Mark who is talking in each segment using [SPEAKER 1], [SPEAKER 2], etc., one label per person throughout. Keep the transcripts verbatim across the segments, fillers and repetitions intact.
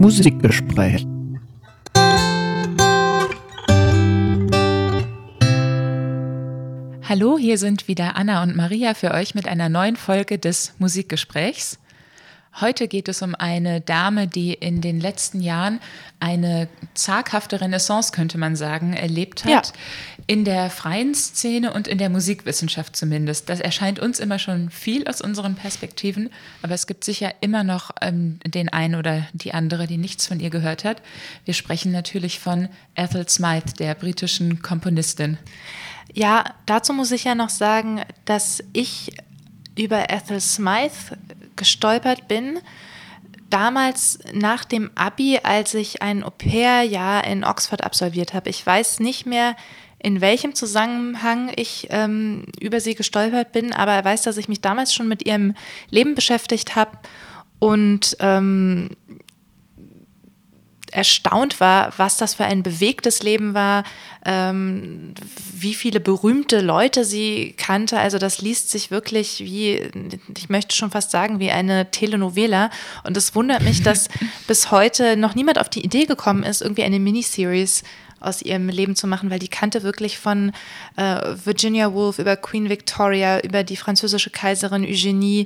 [SPEAKER 1] Musikgespräch.
[SPEAKER 2] Hallo, hier sind wieder Anna und Maria für euch mit einer neuen Folge des Musikgesprächs. Heute geht es um eine Dame, die in den letzten Jahren eine zaghafte Renaissance, könnte man sagen, erlebt hat. Ja. In der freien Szene und in der Musikwissenschaft zumindest. Das erscheint uns immer schon viel aus unseren Perspektiven, aber es gibt sicher immer noch ähm, den einen oder die andere, die nichts von ihr gehört hat. Wir sprechen natürlich von Ethel Smyth, der britischen Komponistin.
[SPEAKER 3] Ja, dazu muss ich ja noch sagen, dass ich über Ethel Smyth gestolpert bin, damals nach dem Abi, als ich ein Au-pair-Jahr in Oxford absolviert habe. Ich weiß nicht mehr, in welchem Zusammenhang ich ähm, über sie gestolpert bin, aber er weiß, dass ich mich damals schon mit ihrem Leben beschäftigt habe und ähm, erstaunt war, was das für ein bewegtes Leben war, ähm, wie viele berühmte Leute sie kannte. Also das liest sich wirklich wie, ich möchte schon fast sagen, wie eine Telenovela. Und es wundert mich, dass bis heute noch niemand auf die Idee gekommen ist, irgendwie eine Miniseries aus ihrem Leben zu machen, weil die kannte wirklich von äh, Virginia Woolf über Queen Victoria, über die französische Kaiserin Eugenie,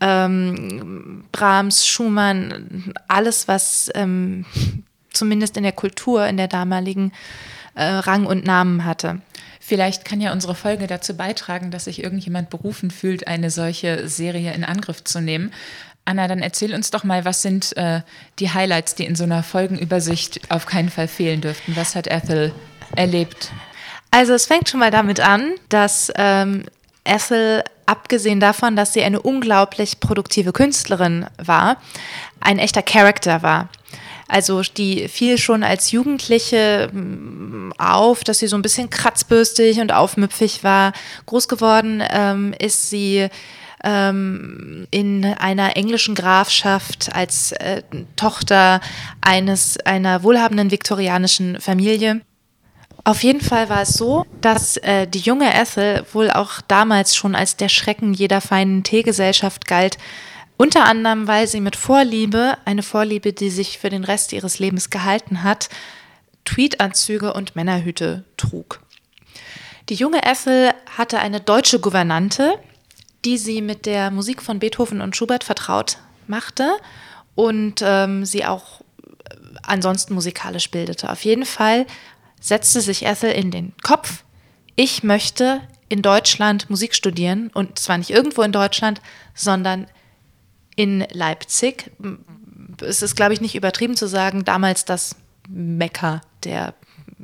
[SPEAKER 3] ähm, Brahms, Schumann, alles, was ähm, zumindest in der Kultur, in der damaligen äh, Rang und Namen hatte.
[SPEAKER 2] Vielleicht kann ja unsere Folge dazu beitragen, dass sich irgendjemand berufen fühlt, eine solche Serie in Angriff zu nehmen. Anna, dann erzähl uns doch mal, was sind äh, die Highlights, die in so einer Folgenübersicht auf keinen Fall fehlen dürften? Was hat Ethel erlebt?
[SPEAKER 3] Also es fängt schon mal damit an, dass ähm, Ethel, abgesehen davon, dass sie eine unglaublich produktive Künstlerin war, ein echter Charakter war. Also die fiel schon als Jugendliche auf, dass sie so ein bisschen kratzbürstig und aufmüpfig war. Groß geworden ähm, ist sie ähm, in einer englischen Grafschaft als äh, Tochter eines einer wohlhabenden viktorianischen Familie. Auf jeden Fall war es so, dass äh, die junge Ethel wohl auch damals schon als der Schrecken jeder feinen Teegesellschaft galt. Unter anderem, weil sie mit Vorliebe, eine Vorliebe, die sich für den Rest ihres Lebens gehalten hat, Tweedanzüge und Männerhüte trug. Die junge Ethel hatte eine deutsche Gouvernante, die sie mit der Musik von Beethoven und Schubert vertraut machte und ähm, sie auch ansonsten musikalisch bildete. Auf jeden Fall setzte sich Ethel in den Kopf, ich möchte in Deutschland Musik studieren und zwar nicht irgendwo in Deutschland, sondern in Leipzig. Es ist, glaube ich, nicht übertrieben zu sagen, damals das Mekka der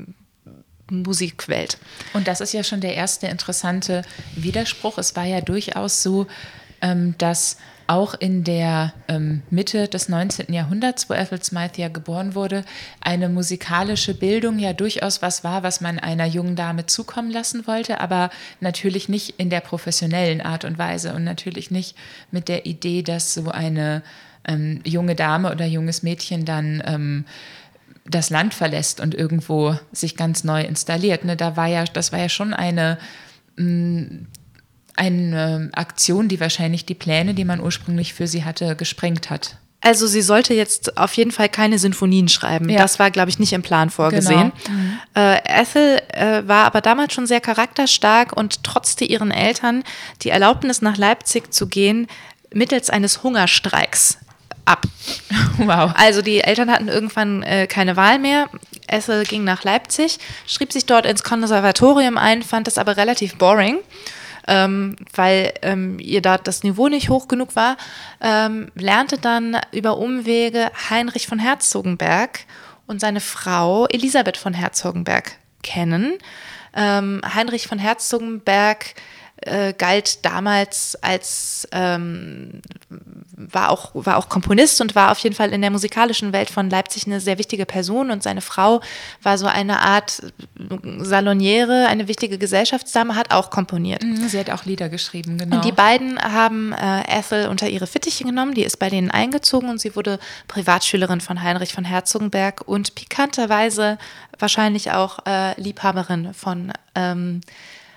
[SPEAKER 3] Musikwelt.
[SPEAKER 2] Und das ist ja schon der erste interessante Widerspruch. Es war ja durchaus so, dass auch in der Mitte des neunzehnten Jahrhunderts, wo Ethel Smyth ja geboren wurde, eine musikalische Bildung ja durchaus was war, was man einer jungen Dame zukommen lassen wollte, aber natürlich nicht in der professionellen Art und Weise und natürlich nicht mit der Idee, dass so eine ähm, junge Dame oder junges Mädchen dann ähm, das Land verlässt und irgendwo sich ganz neu installiert. Ne? Da war ja, das war ja schon eine mh, eine Aktion, die wahrscheinlich die Pläne, die man ursprünglich für sie hatte, gesprengt hat.
[SPEAKER 3] Also sie sollte jetzt auf jeden Fall keine Sinfonien schreiben. Ja. Das war, glaube ich, nicht im Plan vorgesehen. Genau. Mhm. Äh, Ethel äh, war aber damals schon sehr charakterstark und trotzte ihren Eltern die Erlaubnis, nach Leipzig zu gehen, mittels eines Hungerstreiks ab. Wow. Also die Eltern hatten irgendwann äh, keine Wahl mehr. Ethel ging nach Leipzig, schrieb sich dort ins Konservatorium ein, fand das aber relativ boring. Ähm, weil ähm, ihr da das Niveau nicht hoch genug war, ähm, lernte dann über Umwege Heinrich von Herzogenberg und seine Frau Elisabeth von Herzogenberg kennen. Ähm, Heinrich von Herzogenberg äh, galt damals als, ähm, war auch, war auch Komponist und war auf jeden Fall in der musikalischen Welt von Leipzig eine sehr wichtige Person und seine Frau war so eine Art Saloniere, eine wichtige Gesellschaftsdame, hat auch komponiert.
[SPEAKER 2] Sie hat auch Lieder geschrieben, genau.
[SPEAKER 3] Und die beiden haben äh, Ethel unter ihre Fittiche genommen, die ist bei denen eingezogen und sie wurde Privatschülerin von Heinrich von Herzogenberg und pikanterweise wahrscheinlich auch äh, Liebhaberin von ähm,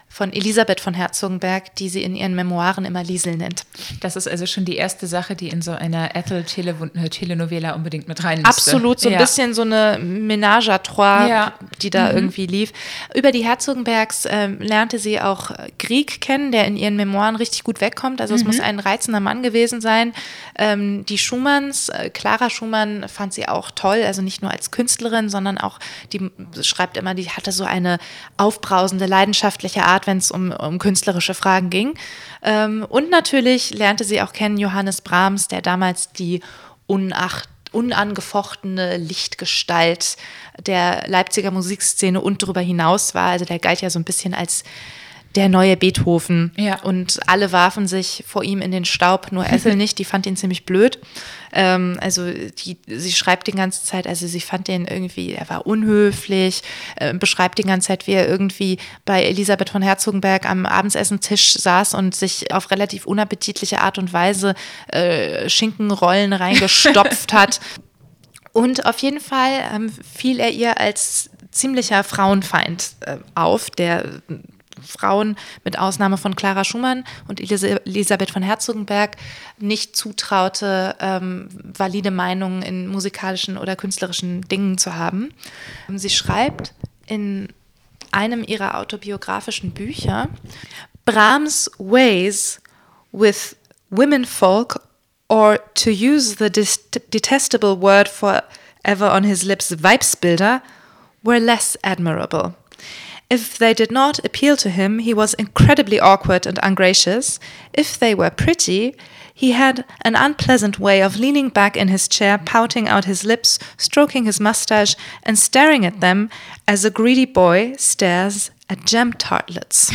[SPEAKER 3] von Elisabeth von Herzogenberg, die sie in ihren Memoiren immer Liesel nennt.
[SPEAKER 2] Das ist also schon die erste Sache, die in so einer Ethel-Telenovela unbedingt mit rein müsste.
[SPEAKER 3] Absolut, so ein
[SPEAKER 2] ja.
[SPEAKER 3] bisschen so eine Ménage à trois,
[SPEAKER 2] ja.
[SPEAKER 3] die da
[SPEAKER 2] mhm.
[SPEAKER 3] irgendwie lief. Über die Herzogenbergs äh, lernte sie auch Grieg kennen, der in ihren Memoiren richtig gut wegkommt. Also es mhm. muss ein reizender Mann gewesen sein. Ähm, die Schumanns, äh, Clara Schumann fand sie auch toll, also nicht nur als Künstlerin, sondern auch, die schreibt immer, die hatte so eine aufbrausende, leidenschaftliche Art, wenn es um, um künstlerische Fragen ging. Ähm, und natürlich lernte sie auch kennen Johannes Brahms, der damals die unacht, unangefochtene Lichtgestalt der Leipziger Musikszene und darüber hinaus war. Also der galt ja so ein bisschen als der neue Beethoven.
[SPEAKER 2] Ja.
[SPEAKER 3] Und alle warfen sich vor ihm in den Staub, nur Ethel nicht, die fand ihn ziemlich blöd. Ähm, also die, sie schreibt die ganze Zeit, also sie fand den irgendwie, er war unhöflich, äh, beschreibt die ganze Zeit, wie er irgendwie bei Elisabeth von Herzogenberg am Abendsessentisch saß und sich auf relativ unappetitliche Art und Weise äh, Schinkenrollen reingestopft hat. Und auf jeden Fall ähm, fiel er ihr als ziemlicher Frauenfeind äh, auf, der Frauen mit Ausnahme von Clara Schumann und Elisabeth von Herzogenberg nicht zutraute, ähm, valide Meinungen in musikalischen oder künstlerischen Dingen zu haben. Sie schreibt in einem ihrer autobiografischen Bücher, Brahms' ways with womenfolk, or to use the dest- detestable word forever on his lips, Weibsbilder, were less admirable. If they did not appeal to him, he was incredibly awkward and ungracious. If they were pretty, he had an unpleasant way of leaning back in his chair, pouting out his lips, stroking his mustache, and staring at them as a greedy boy stares at jam tartlets.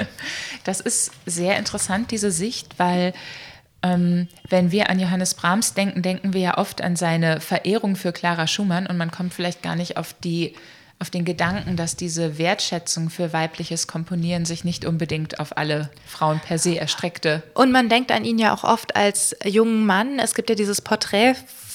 [SPEAKER 2] Das ist sehr interessant, diese Sicht, weil ähm, wenn wir an Johannes Brahms denken, denken wir ja oft an seine Verehrung für Clara Schumann und man kommt vielleicht gar nicht auf die auf den Gedanken, dass diese Wertschätzung für weibliches Komponieren sich nicht unbedingt auf alle Frauen per se erstreckte.
[SPEAKER 3] Und man denkt an ihn ja auch oft als jungen Mann. Es gibt ja dieses Porträt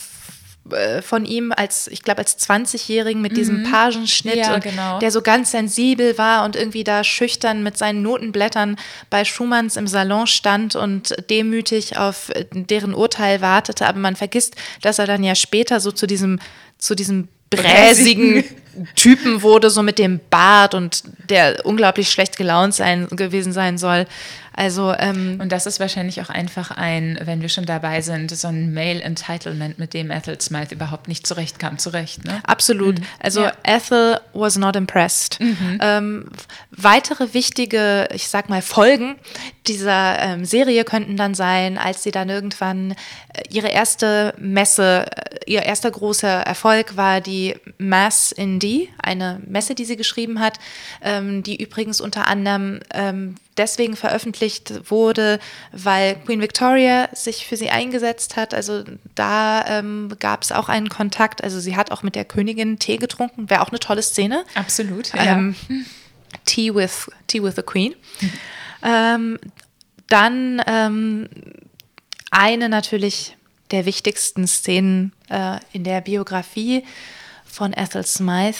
[SPEAKER 3] von ihm als, ich glaube, als zwanzigjährigen mit diesem Pagenschnitt,
[SPEAKER 2] ja,
[SPEAKER 3] und
[SPEAKER 2] genau.
[SPEAKER 3] der so ganz sensibel war und irgendwie da schüchtern mit seinen Notenblättern bei Schumanns im Salon stand und demütig auf deren Urteil wartete. Aber man vergisst, dass er dann ja später so zu diesem, zu diesem bräsigen Typen wurde, so mit dem Bart und der unglaublich schlecht gelaunt sein, gewesen sein soll. Also, ähm,
[SPEAKER 2] und das ist wahrscheinlich auch einfach ein, wenn wir schon dabei sind, so ein Male Entitlement, mit dem Ethel Smythe überhaupt nicht zurechtkam, zurecht, ne?
[SPEAKER 3] Absolut.
[SPEAKER 2] Mhm.
[SPEAKER 3] Also
[SPEAKER 2] ja.
[SPEAKER 3] Ethel was not impressed. Mhm. Ähm, weitere wichtige, ich sag mal, Folgen dieser ähm, Serie könnten dann sein, als sie dann irgendwann äh, ihre erste Messe, äh, ihr erster großer Erfolg war die Mass in D, eine Messe, die sie geschrieben hat, ähm, die übrigens unter anderem ähm, deswegen veröffentlicht wurde, weil Queen Victoria sich für sie eingesetzt hat. Also da ähm, gab es auch einen Kontakt. Also sie hat auch mit der Königin Tee getrunken. Wäre auch eine tolle Szene.
[SPEAKER 2] Absolut,
[SPEAKER 3] ähm,
[SPEAKER 2] ja.
[SPEAKER 3] Tea with, Tea with the Queen. Mhm. Ähm, dann ähm, eine natürlich der wichtigsten Szenen äh, in der Biografie von Ethel Smythe.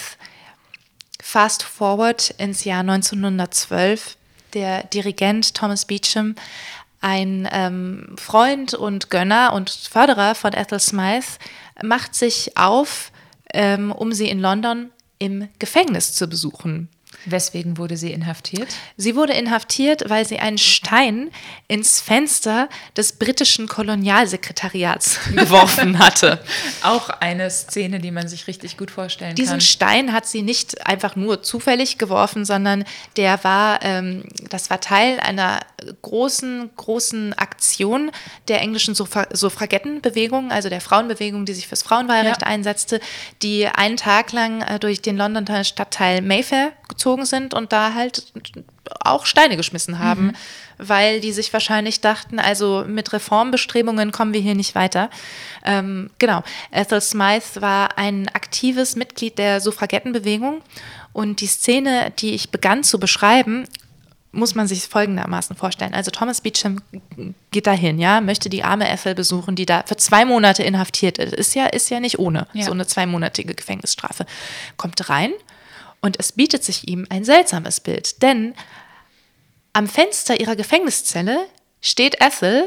[SPEAKER 3] Fast forward ins Jahr neunzehnhundertzwölf. Der Dirigent Thomas Beecham, ein ähm, Freund und Gönner und Förderer von Ethel Smythe, macht sich auf, ähm, um sie in London im Gefängnis zu besuchen.
[SPEAKER 2] Weswegen wurde sie inhaftiert?
[SPEAKER 3] Sie wurde inhaftiert, weil sie einen Stein ins Fenster des britischen Kolonialsekretariats geworfen hatte.
[SPEAKER 2] Auch eine Szene, die man sich richtig gut vorstellen
[SPEAKER 3] Diesen
[SPEAKER 2] kann.
[SPEAKER 3] Diesen Stein hat sie nicht einfach nur zufällig geworfen, sondern der war, ähm, das war Teil einer großen, großen Aktion der englischen Suffra- Suffragettenbewegung, also der Frauenbewegung, die sich fürs Frauenwahlrecht ja. einsetzte, die einen Tag lang äh, durch den Londoner Stadtteil Mayfair gezogen sind und da halt auch Steine geschmissen haben, mhm. weil die sich wahrscheinlich dachten, also mit Reformbestrebungen kommen wir hier nicht weiter. Ähm, genau, Ethel Smythe war ein aktives Mitglied der Suffragettenbewegung und die Szene, die ich begann zu beschreiben, muss man sich folgendermaßen vorstellen. Also Thomas Beecham geht dahin, ja, möchte die arme Ethel besuchen, die da für zwei Monate inhaftiert ist. Ist ja, ist ja nicht ohne, ja. so eine zweimonatige Gefängnisstrafe. Kommt rein und es bietet sich ihm ein seltsames Bild, denn am Fenster ihrer Gefängniszelle steht Ethel,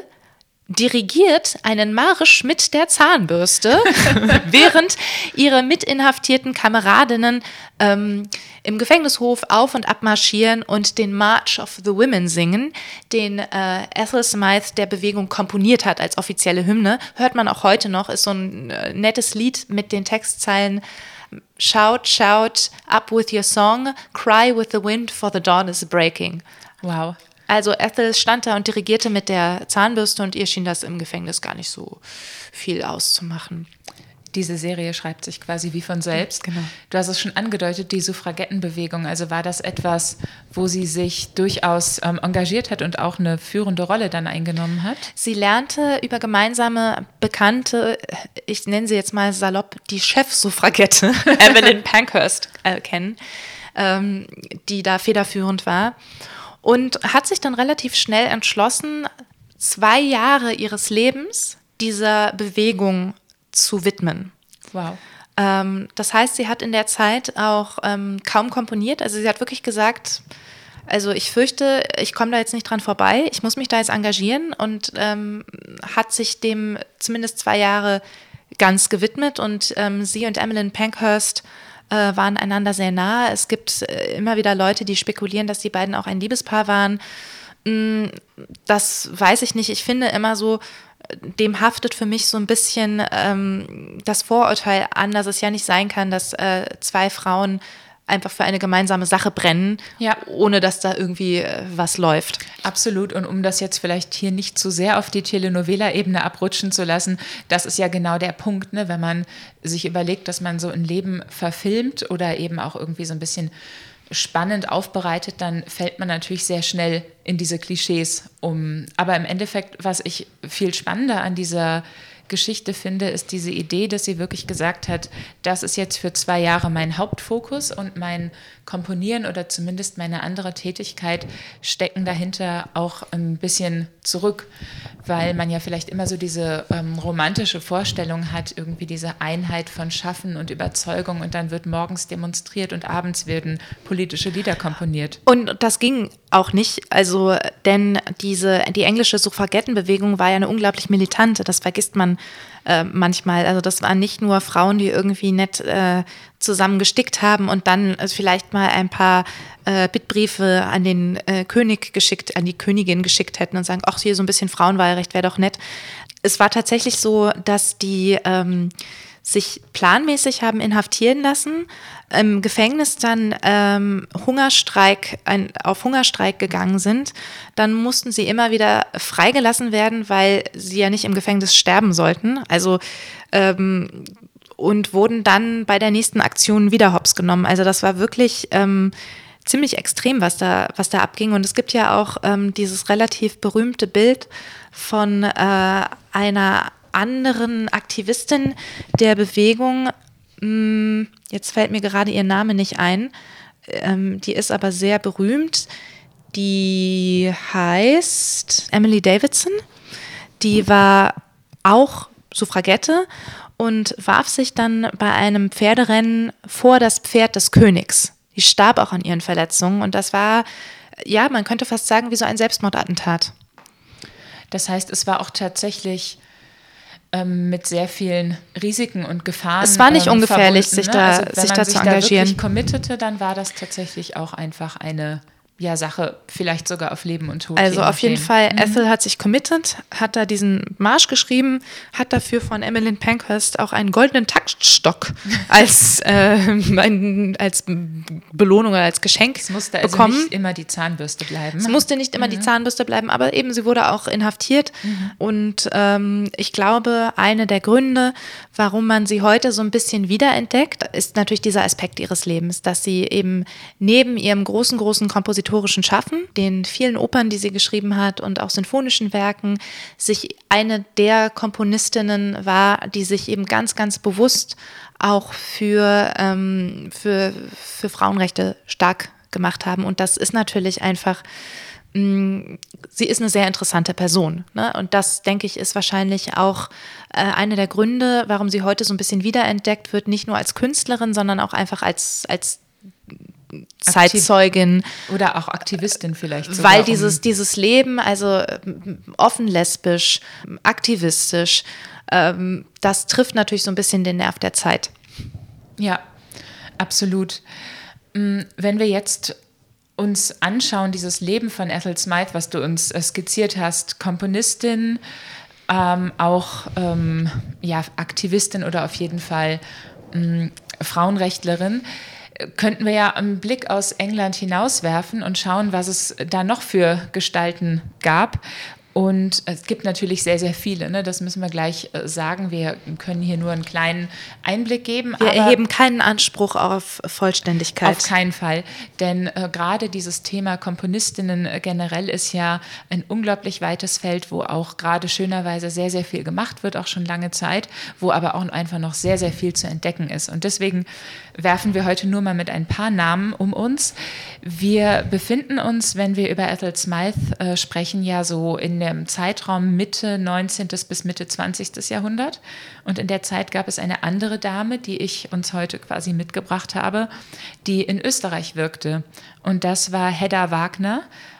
[SPEAKER 3] dirigiert einen Marsch mit der Zahnbürste, während ihre mitinhaftierten Kameradinnen ähm, im Gefängnishof auf und ab marschieren und den March of the Women singen, den äh, Ethel Smythe der Bewegung komponiert hat als offizielle Hymne. Hört man auch heute noch, ist so ein äh, nettes Lied mit den Textzeilen Shout, shout, up with your song, cry with the wind, for the dawn is breaking.
[SPEAKER 2] Wow.
[SPEAKER 3] Also Ethel stand da und dirigierte mit der Zahnbürste und ihr schien das im Gefängnis gar nicht so viel auszumachen.
[SPEAKER 2] Diese Serie schreibt sich quasi wie von selbst.
[SPEAKER 3] Genau.
[SPEAKER 2] Du hast es schon angedeutet, die Suffragettenbewegung. Also war das etwas, wo sie sich durchaus ähm, engagiert hat und auch eine führende Rolle dann eingenommen hat?
[SPEAKER 3] Sie lernte über gemeinsame Bekannte, ich nenne sie jetzt mal salopp, die Chefsuffragette, Evelyn Pankhurst, äh, kennen, ähm, die da federführend war. Und hat sich dann relativ schnell entschlossen, zwei Jahre ihres Lebens dieser Bewegung zu widmen.
[SPEAKER 2] Wow.
[SPEAKER 3] Ähm, das heißt, sie hat in der Zeit auch ähm, kaum komponiert. Also sie hat wirklich gesagt, also ich fürchte, ich komme da jetzt nicht dran vorbei, ich muss mich da jetzt engagieren und ähm, hat sich dem zumindest zwei Jahre ganz gewidmet. Und ähm, sie und Emmeline Pankhurst Äh, waren einander sehr nahe. Es gibt äh, immer wieder Leute, die spekulieren, dass die beiden auch ein Liebespaar waren. Mm, das weiß ich nicht. Ich finde immer so, dem haftet für mich so ein bisschen ähm, das Vorurteil an, dass es ja nicht sein kann, dass äh, zwei Frauen einfach für eine gemeinsame Sache brennen,
[SPEAKER 2] ja.
[SPEAKER 3] ohne dass da irgendwie äh, was läuft.
[SPEAKER 2] Absolut. Und um das jetzt vielleicht hier nicht zu sehr auf die Telenovela-Ebene abrutschen zu lassen, das ist ja genau der Punkt, ne? Wenn man sich überlegt, dass man so ein Leben verfilmt oder eben auch irgendwie so ein bisschen spannend aufbereitet, dann fällt man natürlich sehr schnell in diese Klischees um. Aber im Endeffekt, was ich viel spannender an dieser Geschichte finde, ist diese Idee, dass sie wirklich gesagt hat, das ist jetzt für zwei Jahre mein Hauptfokus und mein Komponieren oder zumindest meine andere Tätigkeit stecken dahinter auch ein bisschen zurück, weil man ja vielleicht immer so diese ähm, romantische Vorstellung hat, irgendwie diese Einheit von Schaffen und Überzeugung und dann wird morgens demonstriert und abends werden politische Lieder komponiert.
[SPEAKER 3] Und das ging auch nicht, also denn diese, die englische Suffragettenbewegung war ja eine unglaublich militante, das vergisst man äh, manchmal. Also das waren nicht nur Frauen, die irgendwie nett äh, zusammen gestickt haben und dann äh, vielleicht mal ein paar äh, Bittbriefe an den äh, König geschickt, an die Königin geschickt hätten und sagen, ach, hier so ein bisschen Frauenwahlrecht wäre doch nett. Es war tatsächlich so, dass die ähm, sich planmäßig haben inhaftieren lassen, im Gefängnis dann ähm, Hungerstreik, ein, auf Hungerstreik gegangen sind. Dann mussten sie immer wieder freigelassen werden, weil sie ja nicht im Gefängnis sterben sollten. Also ähm, und wurden dann bei der nächsten Aktion wieder hops genommen. Also das war wirklich ähm, ziemlich extrem, was da, was da abging. Und es gibt ja auch ähm, dieses relativ berühmte Bild von äh, einer anderen Aktivistin der Bewegung, jetzt fällt mir gerade ihr Name nicht ein, die ist aber sehr berühmt, die heißt Emily Davidson, die war auch Suffragette und warf sich dann bei einem Pferderennen vor das Pferd des Königs. Die starb auch an ihren Verletzungen und das war, ja, man könnte fast sagen, wie so ein Selbstmordattentat.
[SPEAKER 2] Das heißt, es war auch tatsächlich mit sehr vielen Risiken und Gefahren.
[SPEAKER 3] Es war nicht ähm, ungefährlich, sich da,
[SPEAKER 2] also, wenn
[SPEAKER 3] sich
[SPEAKER 2] man
[SPEAKER 3] da
[SPEAKER 2] sich
[SPEAKER 3] zu engagieren.
[SPEAKER 2] Wenn man sich da wirklich committete, dann war das tatsächlich auch einfach eine ja, Sache, vielleicht sogar auf Leben und Tod.
[SPEAKER 3] Also auf jeden Fall,
[SPEAKER 2] mhm.
[SPEAKER 3] Ethel hat sich committed, hat da diesen Marsch geschrieben, hat dafür von Emmeline Pankhurst auch einen goldenen Taktstock als, äh, ein, als Belohnung oder als Geschenk
[SPEAKER 2] es musste
[SPEAKER 3] bekommen.
[SPEAKER 2] Also nicht immer die Zahnbürste bleiben.
[SPEAKER 3] Es musste nicht immer mhm. die Zahnbürste bleiben, aber eben sie wurde auch inhaftiert. Mhm. Und ähm, ich glaube, einer der Gründe, warum man sie heute so ein bisschen wiederentdeckt, ist natürlich dieser Aspekt ihres Lebens, dass sie eben neben ihrem großen, großen Kompositorischen Schaffen, den vielen Opern, die sie geschrieben hat und auch sinfonischen Werken, sich eine der Komponistinnen war, die sich eben ganz, ganz bewusst auch für, ähm, für, für Frauenrechte stark gemacht haben. Und das ist natürlich einfach, mh, sie ist eine sehr interessante Person. Ne? Und das, denke ich, ist wahrscheinlich auch äh, einer der Gründe, warum sie heute so ein bisschen wiederentdeckt wird, nicht nur als Künstlerin, sondern auch einfach als, als Zeitzeugin.
[SPEAKER 2] Oder auch Aktivistin vielleicht sogar.
[SPEAKER 3] Weil dieses, um dieses Leben, also offen lesbisch, aktivistisch, ähm, das trifft natürlich so ein bisschen den Nerv der Zeit.
[SPEAKER 2] Ja, absolut. Wenn wir jetzt uns anschauen, dieses Leben von Ethel Smyth, was du uns skizziert hast, Komponistin, ähm, auch ähm, ja, Aktivistin oder auf jeden Fall ähm, Frauenrechtlerin, könnten wir ja einen Blick aus England hinauswerfen und schauen, was es da noch für Gestalten gab. Und es gibt natürlich sehr, sehr viele, ne? Das müssen wir gleich äh, sagen. Wir können hier nur einen kleinen Einblick geben.
[SPEAKER 3] Wir
[SPEAKER 2] aber
[SPEAKER 3] erheben keinen Anspruch auf Vollständigkeit.
[SPEAKER 2] Auf keinen Fall, denn äh, gerade dieses Thema Komponistinnen äh, generell ist ja ein unglaublich weites Feld, wo auch gerade schönerweise sehr, sehr viel gemacht wird, auch schon lange Zeit, wo aber auch einfach noch sehr, sehr viel zu entdecken ist. Und deswegen werfen wir heute nur mal mit ein paar Namen um uns. Wir befinden uns, wenn wir über Ethel Smyth äh, sprechen, ja so in dem Zeitraum Mitte neunzehnten bis Mitte zwanzigsten Jahrhundert. Und in der Zeit gab es eine andere Dame, die ich uns heute quasi mitgebracht habe, die in Österreich wirkte. Und das war Hedda Wagner,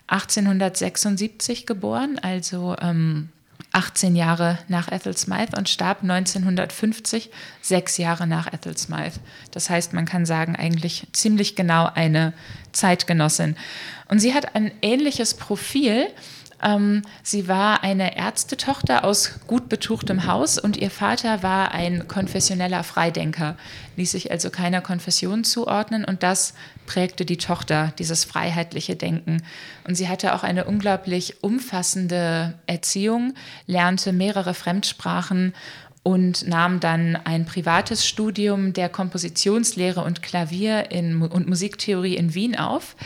[SPEAKER 2] achtzehnhundertsechsundsiebzig geboren, also ähm, achtzehn Jahre nach Ethel Smyth und starb neunzehnhundertfünfzig, sechs Jahre nach Ethel Smyth. Das heißt, man kann sagen, eigentlich ziemlich genau eine Zeitgenossin. Und sie hat ein ähnliches Profil. Ähm, sie war eine Ärztetochter aus gut betuchtem Haus und ihr Vater war ein konfessioneller Freidenker, ließ sich also keiner Konfession zuordnen und das prägte die Tochter, dieses freiheitliche Denken. Und sie hatte auch eine unglaublich umfassende Erziehung, lernte mehrere Fremdsprachen und nahm dann ein privates Studium der Kompositionslehre und Klavier in, und Musiktheorie in Wien auf.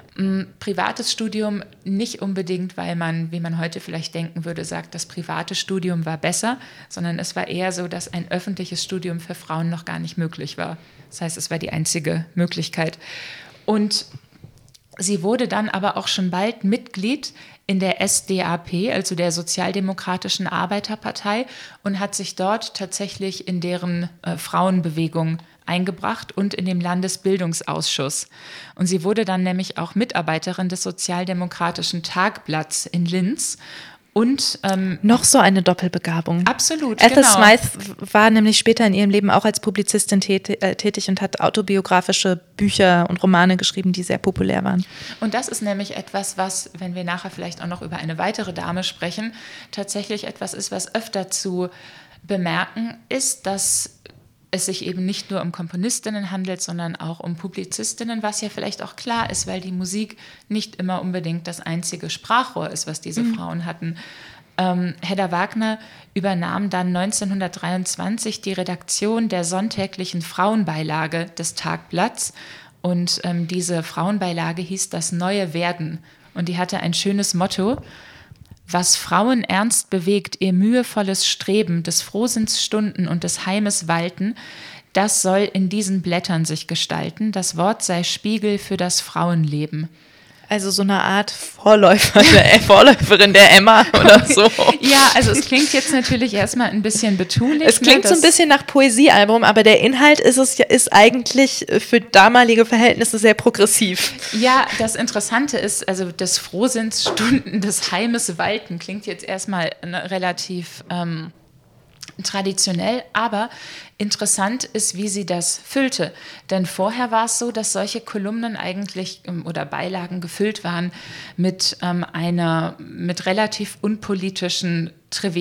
[SPEAKER 2] Privates Studium nicht unbedingt, weil man, wie man heute vielleicht denken würde, sagt, das private Studium war besser, sondern es war eher so, dass ein öffentliches Studium für Frauen noch gar nicht möglich war. Das heißt, es war die einzige Möglichkeit. Und sie wurde dann aber auch schon bald Mitglied in der S D A P, also der Sozialdemokratischen Arbeiterpartei, und hat sich dort tatsächlich in deren äh, Frauenbewegung eingebracht und in dem Landesbildungsausschuss. Und sie wurde dann nämlich auch Mitarbeiterin des Sozialdemokratischen Tagblatts in Linz. Und ähm,
[SPEAKER 3] noch so eine Doppelbegabung.
[SPEAKER 2] Absolut,
[SPEAKER 3] Ethel
[SPEAKER 2] genau.
[SPEAKER 3] Smyth war nämlich später in ihrem Leben auch als Publizistin tätig, äh, tätig und hat autobiografische Bücher und Romane geschrieben, die sehr populär waren.
[SPEAKER 2] Und das ist nämlich etwas, was, wenn wir nachher vielleicht auch noch über eine weitere Dame sprechen, tatsächlich etwas ist, was öfter zu bemerken ist, dass es sich eben nicht nur um Komponistinnen handelt, sondern auch um Publizistinnen, was ja vielleicht auch klar ist, weil die Musik nicht immer unbedingt das einzige Sprachrohr ist, was diese mhm. Frauen hatten. Ähm, Hedda Wagner übernahm dann neunzehnhundertdreiundzwanzig die Redaktion der sonntäglichen Frauenbeilage des Tagblatts und ähm, diese Frauenbeilage hieß Das neue Werden und die hatte ein schönes Motto: Was Frauen ernst bewegt, ihr mühevolles Streben des Frohsinnsstunden und des Heimes walten, das soll in diesen Blättern sich gestalten. Das Wort sei Spiegel für das Frauenleben.
[SPEAKER 3] Also so eine Art Vorläufer der, Vorläuferin der Emma oder so.
[SPEAKER 2] Ja, also es klingt jetzt natürlich erstmal ein bisschen betulich.
[SPEAKER 3] Es klingt
[SPEAKER 2] ne,
[SPEAKER 3] so ein bisschen nach Poesiealbum, aber der Inhalt ist es ist eigentlich für damalige Verhältnisse sehr progressiv.
[SPEAKER 2] Ja, das Interessante ist, also des Frohsinnsstunden des Heimes walten klingt jetzt erstmal relativ ähm, traditionell, aber interessant ist, wie sie das füllte. Denn vorher war es so, dass solche Kolumnen eigentlich ähm, oder Beilagen gefüllt waren mit ähm, einer, mit relativ unpolitischen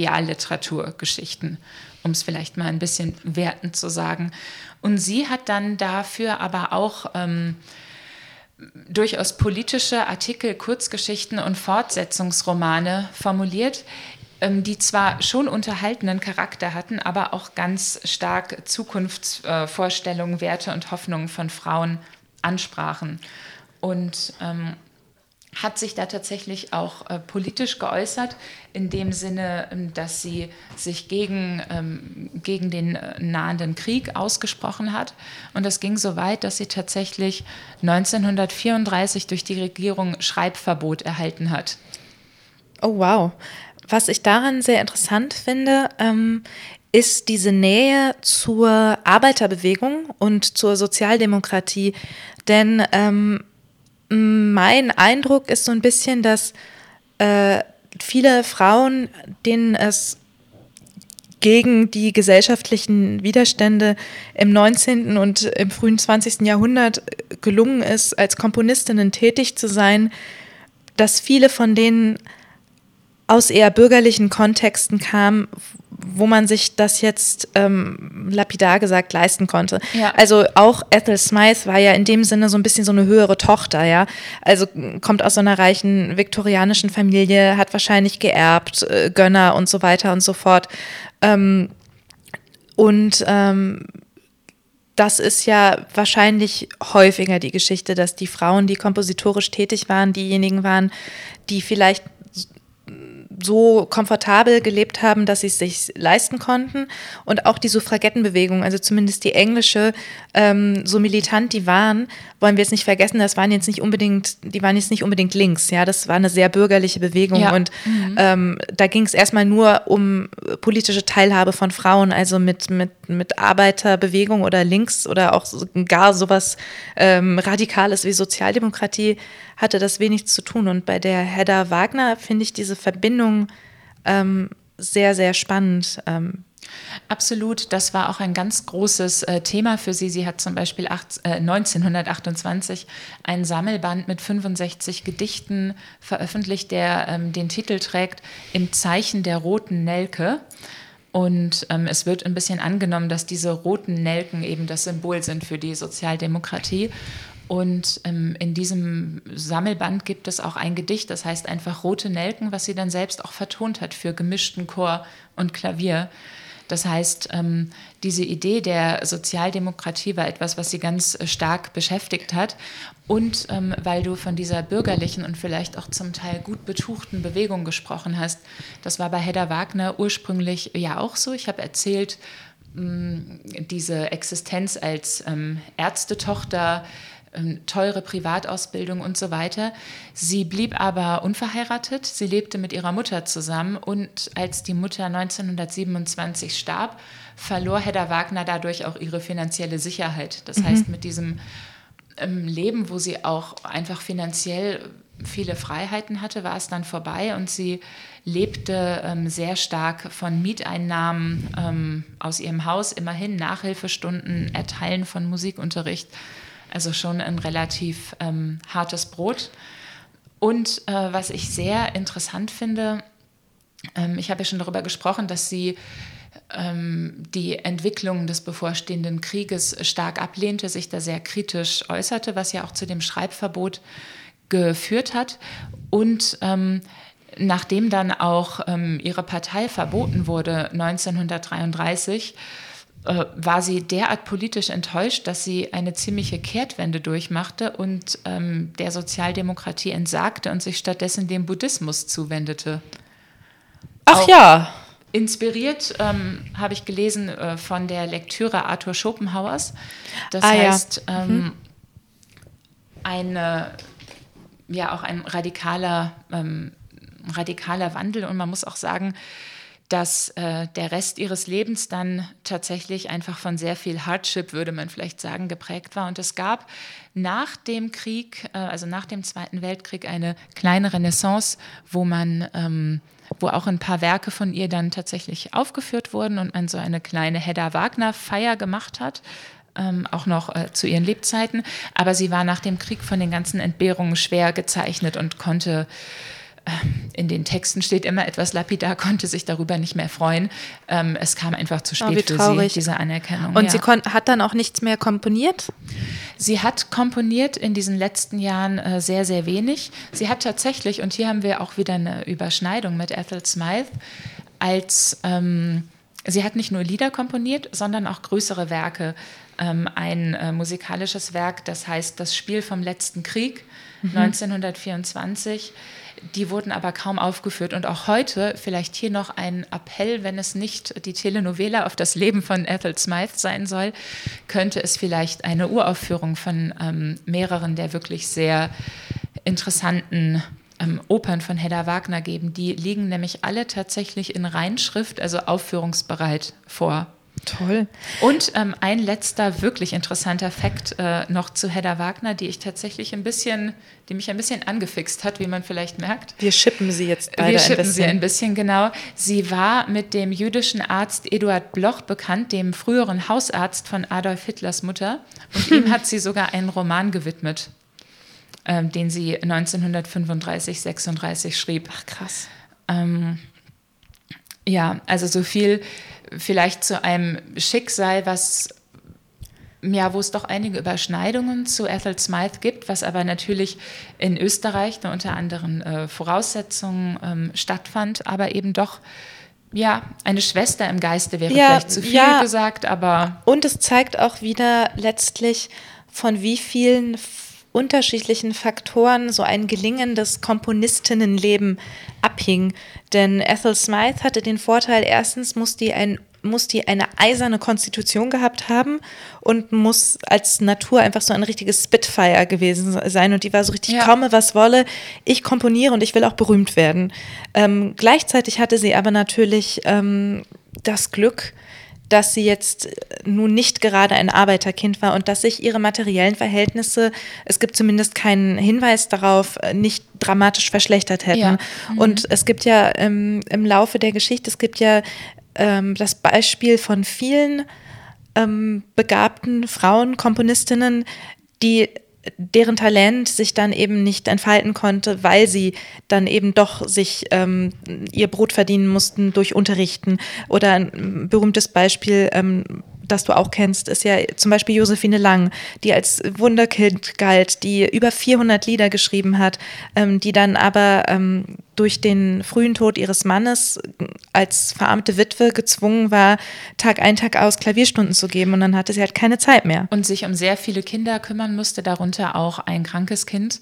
[SPEAKER 2] Trivialliteraturgeschichten, um es vielleicht mal ein bisschen wertend zu sagen. Und sie hat dann dafür aber auch ähm, durchaus politische Artikel, Kurzgeschichten und Fortsetzungsromane formuliert, die zwar schon unterhaltenen Charakter hatten, aber auch ganz stark Zukunftsvorstellungen, Werte und Hoffnungen von Frauen ansprachen. Und ähm, hat sich da tatsächlich auch äh, politisch geäußert, in dem Sinne, dass sie sich gegen, ähm, gegen den äh, nahenden Krieg ausgesprochen hat. Und das ging so weit, dass sie tatsächlich neunzehnhundertvierunddreißig durch die Regierung Schreibverbot erhalten hat.
[SPEAKER 3] Oh wow. Was ich daran sehr interessant finde, ähm, ist diese Nähe zur Arbeiterbewegung und zur Sozialdemokratie. Denn ähm, mein Eindruck ist so ein bisschen, dass äh, viele Frauen, denen es gegen die gesellschaftlichen Widerstände im neunzehnten und im frühen zwanzigsten Jahrhundert gelungen ist, als Komponistinnen tätig zu sein, dass viele von denen aus eher bürgerlichen Kontexten kamen, wo man sich das jetzt ähm, lapidar gesagt leisten konnte. Ja. Also auch Ethel Smythe war ja in dem Sinne so ein bisschen so eine höhere Tochter, ja. Also kommt aus so einer reichen viktorianischen Familie, hat wahrscheinlich geerbt, äh, Gönner und so weiter und so fort. Ähm, und ähm, das ist ja wahrscheinlich häufiger die Geschichte, dass die Frauen, die kompositorisch tätig waren, diejenigen waren, die vielleicht so komfortabel gelebt haben, dass sie es sich leisten konnten. Und auch die Suffragettenbewegung, also zumindest die englische, ähm, so militant die waren, wollen wir jetzt nicht vergessen, das waren jetzt nicht unbedingt, die waren jetzt nicht unbedingt links, ja, das war eine sehr bürgerliche Bewegung. Ja. Und mhm. ähm, da ging es erstmal nur um politische Teilhabe von Frauen, also mit, mit, mit Arbeiterbewegung oder links oder auch gar sowas ähm, Radikales wie Sozialdemokratie hatte das wenig zu tun. Und bei der Hedda Wagner finde ich diese Verbindung ähm, sehr, sehr spannend. Ähm.
[SPEAKER 2] Absolut, das war auch ein ganz großes äh, Thema für sie. Sie hat zum Beispiel acht, äh, neunzehnhundertachtundzwanzig ein Sammelband mit fünfundsechzig Gedichten veröffentlicht, der ähm, den Titel trägt Im Zeichen der roten Nelke. Und ähm, es wird ein bisschen angenommen, dass diese roten Nelken eben das Symbol sind für die Sozialdemokratie. Und ähm, in diesem Sammelband gibt es auch ein Gedicht, das heißt einfach Rote Nelken, was sie dann selbst auch vertont hat für gemischten Chor und Klavier. Das heißt, ähm, diese Idee der Sozialdemokratie war etwas, was sie ganz stark beschäftigt hat. Und ähm, weil du von dieser bürgerlichen und vielleicht auch zum Teil gut betuchten Bewegung gesprochen hast, das war bei Hedda Wagner ursprünglich ja auch so. Ich habe erzählt, mh, diese Existenz als ähm, Ärztetochter, teure Privatausbildung und so weiter. Sie blieb aber unverheiratet. Sie lebte mit ihrer Mutter zusammen und als die Mutter neunzehnhundertsiebenundzwanzig starb, verlor Hedda Wagner dadurch auch ihre finanzielle Sicherheit. Das mhm. heißt, mit diesem ähm, Leben, wo sie auch einfach finanziell viele Freiheiten hatte, war es dann vorbei und sie lebte ähm, sehr stark von Mieteinnahmen ähm, aus ihrem Haus, immerhin Nachhilfestunden, Erteilen von Musikunterricht. Also schon ein relativ ähm, hartes Brot. Und äh, was ich sehr interessant finde, ähm, ich habe ja schon darüber gesprochen, dass sie ähm, die Entwicklung des bevorstehenden Krieges stark ablehnte, sich da sehr kritisch äußerte, was ja auch zu dem Schreibverbot geführt hat. Und ähm, nachdem dann auch ähm, ihre Partei verboten wurde, neunzehnhundertdreiunddreißig, war sie derart politisch enttäuscht, dass sie eine ziemliche Kehrtwende durchmachte und ähm, der Sozialdemokratie entsagte und sich stattdessen dem Buddhismus zuwendete.
[SPEAKER 3] Ach Auch ja.
[SPEAKER 2] Inspiriert ähm, habe ich gelesen äh, von der Lektüre Arthur Schopenhauers. Das
[SPEAKER 3] ah,
[SPEAKER 2] heißt,
[SPEAKER 3] ja.
[SPEAKER 2] ähm,
[SPEAKER 3] mhm.
[SPEAKER 2] eine, ja auch ein radikaler, ähm, radikaler Wandel und man muss auch sagen, dass äh, der Rest ihres Lebens dann tatsächlich einfach von sehr viel Hardship, würde man vielleicht sagen, geprägt war. Und es gab nach dem Krieg, äh, also nach dem Zweiten Weltkrieg, eine kleine Renaissance, wo man, ähm, wo auch ein paar Werke von ihr dann tatsächlich aufgeführt wurden und man so eine kleine Hedda Wagner-Feier gemacht hat. Ähm, auch noch äh, zu ihren Lebzeiten. Aber sie war nach dem Krieg von den ganzen Entbehrungen schwer gezeichnet und konnte in den Texten steht immer etwas lapidar, konnte sich darüber nicht mehr freuen. Ähm, es kam einfach zu spät
[SPEAKER 3] oh,
[SPEAKER 2] für sie, diese Anerkennung.
[SPEAKER 3] Und
[SPEAKER 2] ja.
[SPEAKER 3] sie kon- hat dann auch nichts mehr komponiert?
[SPEAKER 2] Sie hat komponiert in diesen letzten Jahren äh, sehr, sehr wenig. Sie hat tatsächlich, und hier haben wir auch wieder eine Überschneidung mit Ethel Smythe, als ähm, sie hat nicht nur Lieder komponiert, sondern auch größere Werke. Ähm, ein äh, musikalisches Werk, das heißt Das Spiel vom letzten Krieg, mhm. neunzehnhundertvierundzwanzig. Die wurden aber kaum aufgeführt. Und auch heute vielleicht hier noch ein Appell, wenn es nicht die Telenovela auf das Leben von Ethel Smythe sein soll, könnte es vielleicht eine Uraufführung von ähm, mehreren der wirklich sehr interessanten ähm, Opern von Hedda Wagner geben. Die liegen nämlich alle tatsächlich in Reinschrift, also aufführungsbereit vor.
[SPEAKER 3] Toll.
[SPEAKER 2] Und ähm, ein letzter wirklich interessanter Fakt äh, noch zu Hedda Wagner, die ich tatsächlich ein bisschen, die mich ein bisschen angefixt hat, wie man vielleicht merkt.
[SPEAKER 3] Wir schippen sie jetzt beide
[SPEAKER 2] Wir
[SPEAKER 3] ein
[SPEAKER 2] schippen
[SPEAKER 3] bisschen.
[SPEAKER 2] sie ein bisschen, genau. Sie war mit dem jüdischen Arzt Eduard Bloch bekannt, dem früheren Hausarzt von Adolf Hitlers Mutter. Und ihm hat sie sogar einen Roman gewidmet, ähm, den sie neunzehnhundertfünfunddreißig, sechsunddreißig schrieb.
[SPEAKER 3] Ach, krass.
[SPEAKER 2] Ähm, ja, also so viel vielleicht zu einem Schicksal, was, ja, wo es doch einige Überschneidungen zu Ethel Smyth gibt, was aber natürlich in Österreich unter anderen äh, Voraussetzungen ähm, stattfand, aber eben doch, ja, eine Schwester im Geiste wäre
[SPEAKER 3] Ja,
[SPEAKER 2] vielleicht zu viel
[SPEAKER 3] ja.
[SPEAKER 2] gesagt, aber...
[SPEAKER 3] Und es zeigt auch wieder letztlich, von wie vielen f- unterschiedlichen Faktoren so ein gelingendes Komponistinnenleben abhing. Denn Ethel Smyth hatte den Vorteil, erstens muss die, ein, muss die eine eiserne Konstitution gehabt haben und muss als Natur einfach so ein richtiges Spitfire gewesen sein. Und die war so richtig,
[SPEAKER 2] Ja.
[SPEAKER 3] komme, was wolle, ich komponiere und ich will auch berühmt werden. Ähm, gleichzeitig hatte sie aber natürlich ähm, das Glück, dass sie jetzt nun nicht gerade ein Arbeiterkind war und dass sich ihre materiellen Verhältnisse, es gibt zumindest keinen Hinweis darauf, nicht dramatisch verschlechtert hätten.
[SPEAKER 2] Ja. Mhm.
[SPEAKER 3] Und es gibt ja ähm, im Laufe der Geschichte, es gibt ja ähm, das Beispiel von vielen ähm, begabten Frauen, Komponistinnen, die deren Talent sich dann eben nicht entfalten konnte, weil sie dann eben doch sich ähm, ihr Brot verdienen mussten durch Unterrichten. Oder ein berühmtes Beispiel, ähm, das du auch kennst, ist ja zum Beispiel Josephine Lang, die als Wunderkind galt, die über vierhundert Lieder geschrieben hat, ähm, die dann aber ähm, durch den frühen Tod ihres Mannes als verarmte Witwe gezwungen war, Tag ein, Tag aus Klavierstunden zu geben, und dann hatte sie halt keine Zeit mehr.
[SPEAKER 2] Und sich um sehr viele Kinder kümmern musste, darunter auch ein krankes Kind.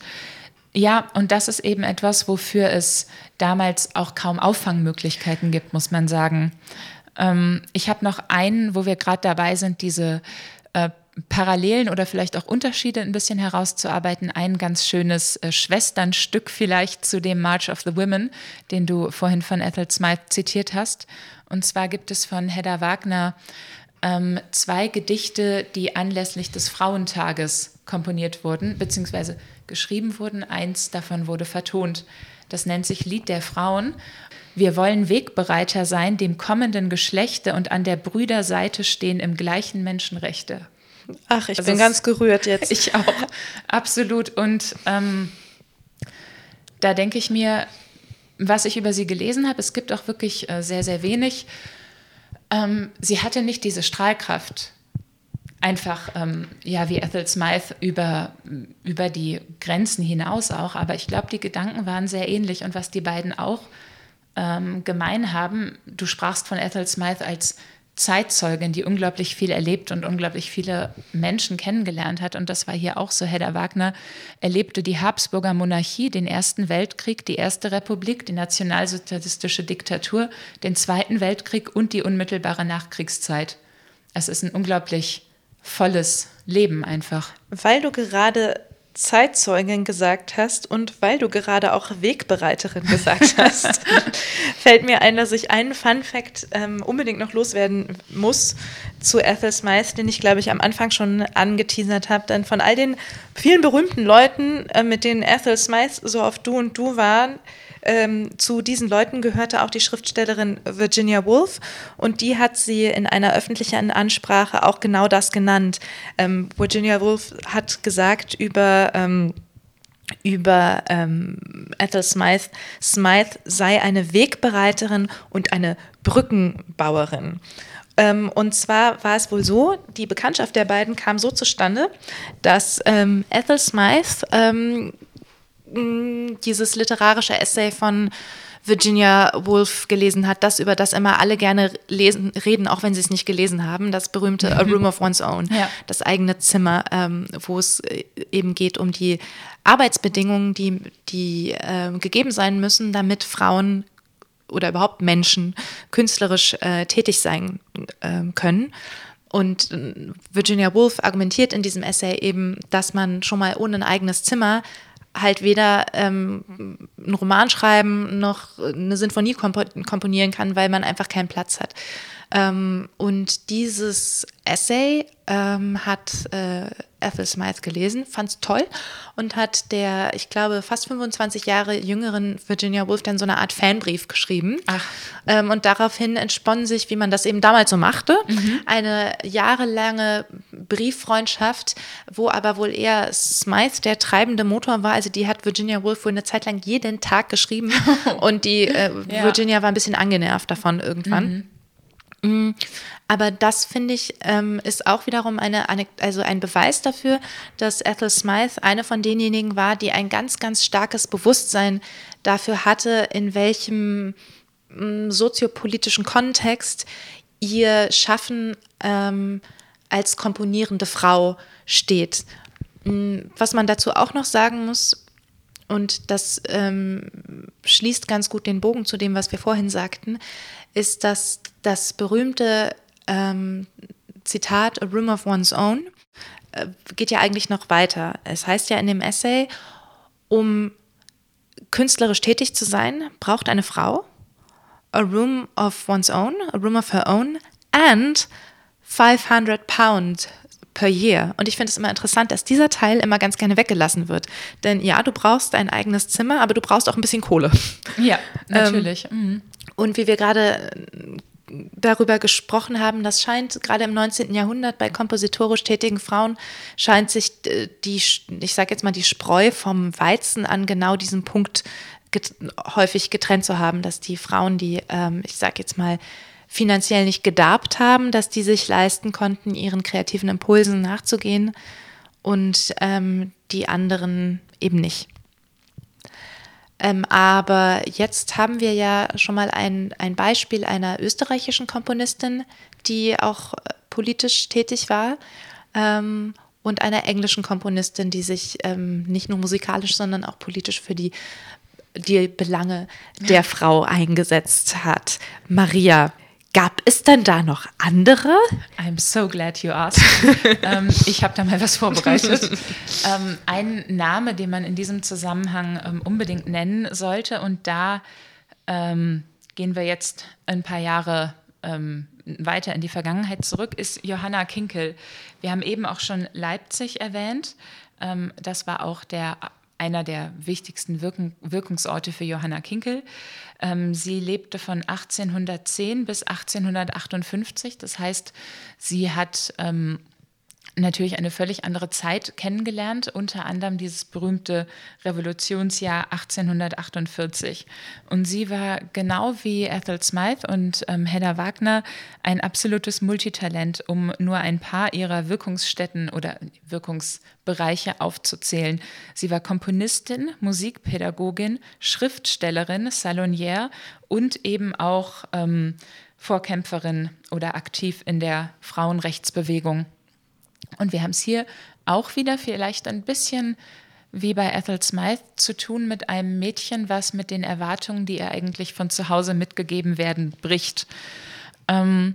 [SPEAKER 2] Ja, und das ist eben etwas, wofür es damals auch kaum Auffangmöglichkeiten gibt, muss man sagen. Ähm, ich habe noch einen, wo wir gerade dabei sind, diese äh, Parallelen oder vielleicht auch Unterschiede ein bisschen herauszuarbeiten. Ein ganz schönes äh, Schwesternstück vielleicht zu dem March of the Women, den du vorhin von Ethel Smyth zitiert hast. Und zwar gibt es von Hedda Wagner ähm, zwei Gedichte, die anlässlich des Frauentages komponiert wurden, beziehungsweise geschrieben wurden. Eins davon wurde vertont. Das nennt sich Lied der Frauen. Wir wollen Wegbereiter sein, dem kommenden Geschlechte, und an der Brüder Seite stehen im gleichen Menschenrechte.
[SPEAKER 3] Ach, ich
[SPEAKER 2] Also
[SPEAKER 3] bin
[SPEAKER 2] es-
[SPEAKER 3] ganz gerührt jetzt.
[SPEAKER 2] Ich auch, absolut. Und ähm, da denke ich mir, was ich über sie gelesen habe, es gibt auch wirklich äh, sehr, sehr wenig. Ähm, sie hatte nicht diese Strahlkraft, einfach, ähm, ja, wie Ethel Smyth über, über die Grenzen hinaus auch. Aber ich glaube, die Gedanken waren sehr ähnlich. Und was die beiden auch ähm, gemein haben, du sprachst von Ethel Smyth als Zeitzeugin, die unglaublich viel erlebt und unglaublich viele Menschen kennengelernt hat. Und das war hier auch so. Hedda Wagner erlebte die Habsburger Monarchie, den Ersten Weltkrieg, die Erste Republik, die nationalsozialistische Diktatur, den Zweiten Weltkrieg und die unmittelbare Nachkriegszeit. Es ist ein unglaublich volles Leben einfach.
[SPEAKER 3] Weil du gerade Zeitzeugin gesagt hast und weil du gerade auch Wegbereiterin gesagt hast, fällt mir ein, dass ich einen Fun-Fact ähm, unbedingt noch loswerden muss zu Ethel Smyth, den ich, glaube ich, am Anfang schon angeteasert habe. Denn von all den vielen berühmten Leuten, äh, mit denen Ethel Smyth so auf Du und Du waren, Ähm, zu diesen Leuten gehörte auch die Schriftstellerin Virginia Woolf, und die hat sie in einer öffentlichen Ansprache auch genau das genannt. Ähm, Virginia Woolf hat gesagt über, ähm, über ähm, Ethel Smyth, Smyth sei eine Wegbereiterin und eine Brückenbauerin. Ähm, und zwar war es wohl so, die Bekanntschaft der beiden kam so zustande, dass ähm, Ethel Smyth ähm, dieses literarische Essay von Virginia Woolf gelesen hat, das, über das immer alle gerne lesen, reden, auch wenn sie es nicht gelesen haben, das berühmte A Room of One's Own,
[SPEAKER 2] Ja.
[SPEAKER 3] das eigene Zimmer, ähm, wo es eben geht um die Arbeitsbedingungen, die, die äh, gegeben sein müssen, damit Frauen oder überhaupt Menschen künstlerisch äh, tätig sein äh, können. Und Virginia Woolf argumentiert in diesem Essay eben, dass man schon mal ohne ein eigenes Zimmer halt weder ähm, einen Roman schreiben noch eine Sinfonie kompo- komponieren kann, weil man einfach keinen Platz hat. Ähm, und dieses Essay ähm, hat äh, Ethel Smythe gelesen, fand es toll und hat der, ich glaube, fast fünfundzwanzig Jahre jüngeren Virginia Woolf dann so eine Art Fanbrief geschrieben.
[SPEAKER 2] Ach.
[SPEAKER 3] Ähm, und daraufhin entsponnen sich, wie man das eben damals so machte, mhm. eine jahrelange Brieffreundschaft, wo aber wohl eher Smythe der treibende Motor war. Also die hat Virginia Woolf wohl eine Zeit lang jeden Tag geschrieben und die äh, ja. Virginia war ein bisschen angenervt davon irgendwann. Mhm. Aber das, finde ich, ähm, ist auch wiederum eine, eine, also ein Beweis dafür, dass Ethel Smythe eine von denjenigen war, die ein ganz, ganz starkes Bewusstsein dafür hatte, in welchem ähm, soziopolitischen Kontext ihr Schaffen ähm, als komponierende Frau steht. Was man dazu auch noch sagen muss, und das ähm, schließt ganz gut den Bogen zu dem, was wir vorhin sagten, ist, dass das berühmte ähm, Zitat A Room of One's Own äh, geht ja eigentlich noch weiter. Es heißt ja in dem Essay, um künstlerisch tätig zu sein, braucht eine Frau a room of one's own, a room of her own and fünfhundert Pound per year. Und ich finde es immer interessant, dass dieser Teil immer ganz gerne weggelassen wird. Denn ja, du brauchst ein eigenes Zimmer, aber du brauchst auch ein bisschen Kohle.
[SPEAKER 2] Ja, natürlich.
[SPEAKER 3] Ähm,
[SPEAKER 2] mhm.
[SPEAKER 3] Und wie wir gerade darüber gesprochen haben, das scheint gerade im neunzehnten Jahrhundert bei kompositorisch tätigen Frauen scheint sich die, ich sage jetzt mal, die Spreu vom Weizen an genau diesem Punkt get- häufig getrennt zu haben, dass die Frauen, die, ähm, ich sage jetzt mal, finanziell nicht gedarbt haben, dass die sich leisten konnten, ihren kreativen Impulsen nachzugehen und ähm, die anderen eben nicht. Ähm, aber jetzt haben wir ja schon mal ein, ein Beispiel einer österreichischen Komponistin, die auch äh, politisch tätig war, ähm, und einer englischen Komponistin, die sich ähm, nicht nur musikalisch, sondern auch politisch für die, die Belange der Frau eingesetzt hat. Maria, gab es denn da noch andere?
[SPEAKER 2] I'm so glad you asked. ähm, ich habe da mal was vorbereitet. ähm, ein Name, den man in diesem Zusammenhang ähm, unbedingt nennen sollte, und da ähm, gehen wir jetzt ein paar Jahre ähm, weiter in die Vergangenheit zurück, ist Johanna Kinkel. Wir haben eben auch schon Leipzig erwähnt. Ähm, das war auch der einer der wichtigsten Wirken, Wirkungsorte für Johanna Kinkel. Ähm, sie lebte von achtzehnhundertzehn bis achtzehnhundertachtundfünfzig. Das heißt, sie hat ähm, natürlich eine völlig andere Zeit kennengelernt, unter anderem dieses berühmte Revolutionsjahr achtzehnhundertachtundvierzig. Und sie war genau wie Ethel Smythe und ähm, Hedda Wagner ein absolutes Multitalent, um nur ein paar ihrer Wirkungsstätten oder Wirkungsbereiche aufzuzählen. Sie war Komponistin, Musikpädagogin, Schriftstellerin, Salonière und eben auch ähm, Vorkämpferin oder aktiv in der Frauenrechtsbewegung. Und wir haben es hier auch wieder vielleicht ein bisschen wie bei Ethel Smythe zu tun mit einem Mädchen, was mit den Erwartungen, die ihr eigentlich von zu Hause mitgegeben werden, bricht. Ähm,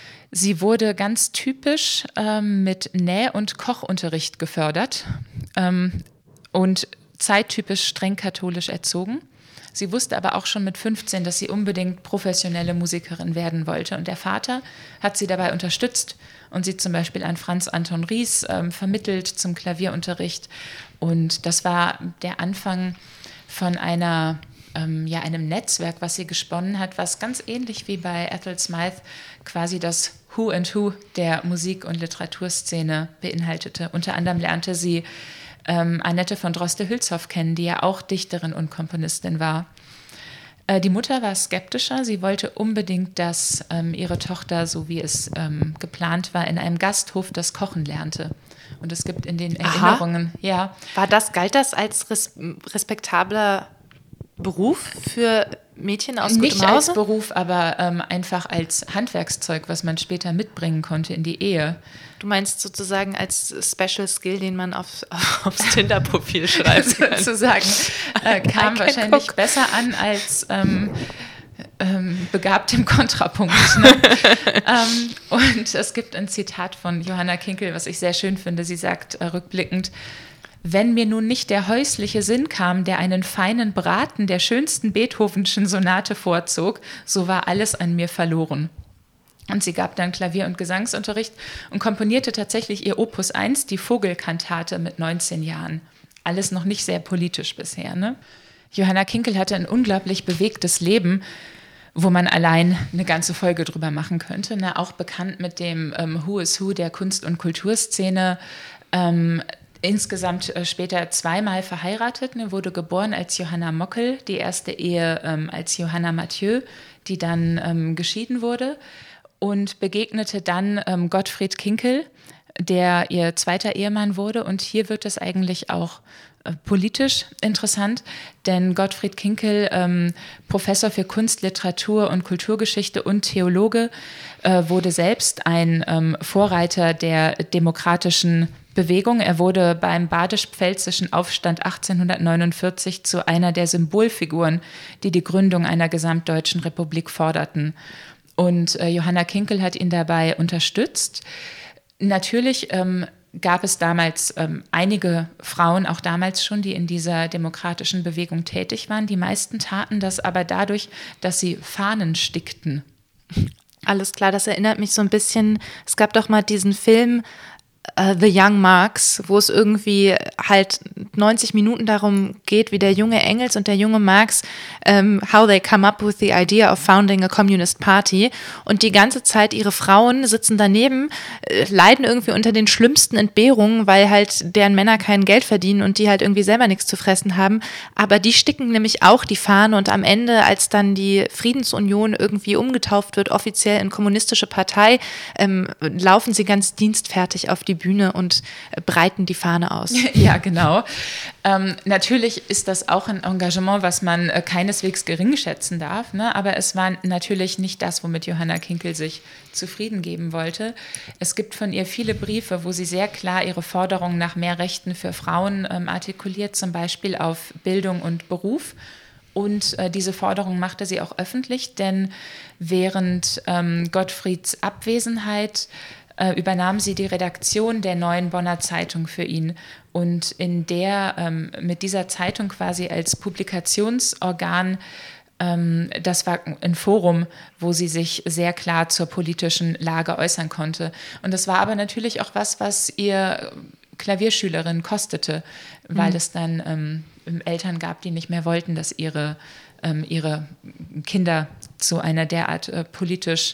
[SPEAKER 2] sie wurde ganz typisch ähm, mit Näh- und Kochunterricht gefördert ähm, und zeittypisch streng katholisch erzogen. Sie wusste aber auch schon mit fünfzehn, dass sie unbedingt professionelle Musikerin werden wollte. Und der Vater hat sie dabei unterstützt und sie zum Beispiel an Franz Anton Ries ähm, vermittelt zum Klavierunterricht. Und das war der Anfang von einer, ähm, ja, einem Netzwerk, was sie gesponnen hat, was ganz ähnlich wie bei Ethel Smythe quasi das Who and Who der Musik- und Literaturszene beinhaltete. Unter anderem lernte sie Ähm, Annette von Droste-Hülshoff kennen, die ja auch Dichterin und Komponistin war. Äh, die Mutter war skeptischer. Sie wollte unbedingt, dass ähm, ihre Tochter, so wie es ähm, geplant war, in einem Gasthof das Kochen lernte. Und es gibt in den Erinnerungen,
[SPEAKER 3] Aha.
[SPEAKER 2] ja.
[SPEAKER 3] War das, galt das als res- respektabler Beruf für Mädchen aus
[SPEAKER 2] Nicht
[SPEAKER 3] gutem Hause?
[SPEAKER 2] als Beruf, aber ähm, einfach als Handwerkszeug, was man später mitbringen konnte in die Ehe.
[SPEAKER 3] Du meinst sozusagen als Special Skill, den man auf, aufs Tinder-Profil schreibt.
[SPEAKER 2] Sozusagen äh, kam wahrscheinlich
[SPEAKER 3] cook.
[SPEAKER 2] besser an als ähm, ähm, begabt im Kontrapunkt. Ne? ähm, und es gibt ein Zitat von Johanna Kinkel, was ich sehr schön finde. Sie sagt äh, rückblickend: Wenn mir nun nicht der häusliche Sinn kam, der einen feinen Braten der schönsten Beethovenschen Sonate vorzog, so war alles an mir verloren. Und sie gab dann Klavier- und Gesangsunterricht und komponierte tatsächlich ihr Opus eins, die Vogelkantate, mit neunzehn Jahren. Alles noch nicht sehr politisch bisher, ne? Johanna Kinkel hatte ein unglaublich bewegtes Leben, wo man allein eine ganze Folge drüber machen könnte. Ne? Auch bekannt mit dem ähm, Who is Who der Kunst- und Kulturszene. Ähm, insgesamt äh, später zweimal verheiratet, ne? Wurde geboren als Johanna Mockel, die erste Ehe ähm, als Johanna Mathieu, die dann ähm, geschieden wurde. Und begegnete dann ähm, Gottfried Kinkel, der ihr zweiter Ehemann wurde. Und hier wird es eigentlich auch äh, politisch interessant, denn Gottfried Kinkel, ähm, Professor für Kunst, Literatur und Kulturgeschichte und Theologe, äh, wurde selbst ein ähm, Vorreiter der demokratischen Bewegung. Er wurde beim badisch-pfälzischen Aufstand achtzehnhundertneunundvierzig zu einer der Symbolfiguren, die die Gründung einer gesamtdeutschen Republik forderten. Und äh, Johanna Kinkel hat ihn dabei unterstützt. Natürlich ähm, gab es damals ähm, einige Frauen, auch damals schon, die in dieser demokratischen Bewegung tätig waren. Die meisten taten das aber dadurch, dass sie Fahnen stickten.
[SPEAKER 3] Alles klar, das erinnert mich so ein bisschen, es gab doch mal diesen Film Uh, The Young Marx, wo es irgendwie halt neunzig Minuten darum geht, wie der junge Engels und der junge Marx, um, how they come up with the idea of founding a communist party, und die ganze Zeit ihre Frauen sitzen daneben, äh, leiden irgendwie unter den schlimmsten Entbehrungen, weil halt deren Männer kein Geld verdienen und die halt irgendwie selber nichts zu fressen haben, aber die sticken nämlich auch die Fahne, und am Ende, als dann die Friedensunion irgendwie umgetauft wird, offiziell in kommunistische Partei, ähm, laufen sie ganz dienstfertig auf die Bühne und breiten die Fahne aus.
[SPEAKER 2] Ja, genau. Ähm, natürlich ist das auch ein Engagement, was man äh, keineswegs gering schätzen darf, ne? Aber es war natürlich nicht das, womit Johanna Kinkel sich zufrieden geben wollte. Es gibt von ihr viele Briefe, wo sie sehr klar ihre Forderungen nach mehr Rechten für Frauen ähm, artikuliert, zum Beispiel auf Bildung und Beruf. Und äh, diese Forderung machte sie auch öffentlich, denn während ähm, Gottfrieds Abwesenheit übernahm sie die Redaktion der Neuen Bonner Zeitung für ihn, und in der ähm, mit dieser Zeitung quasi als Publikationsorgan, ähm, das war ein Forum, wo sie sich sehr klar zur politischen Lage äußern konnte. Und das war aber natürlich auch was, was ihr Klavierschülerin kostete, weil mhm. es dann ähm, Eltern gab, die nicht mehr wollten, dass ihre, ähm, ihre Kinder zu einer derart äh, politisch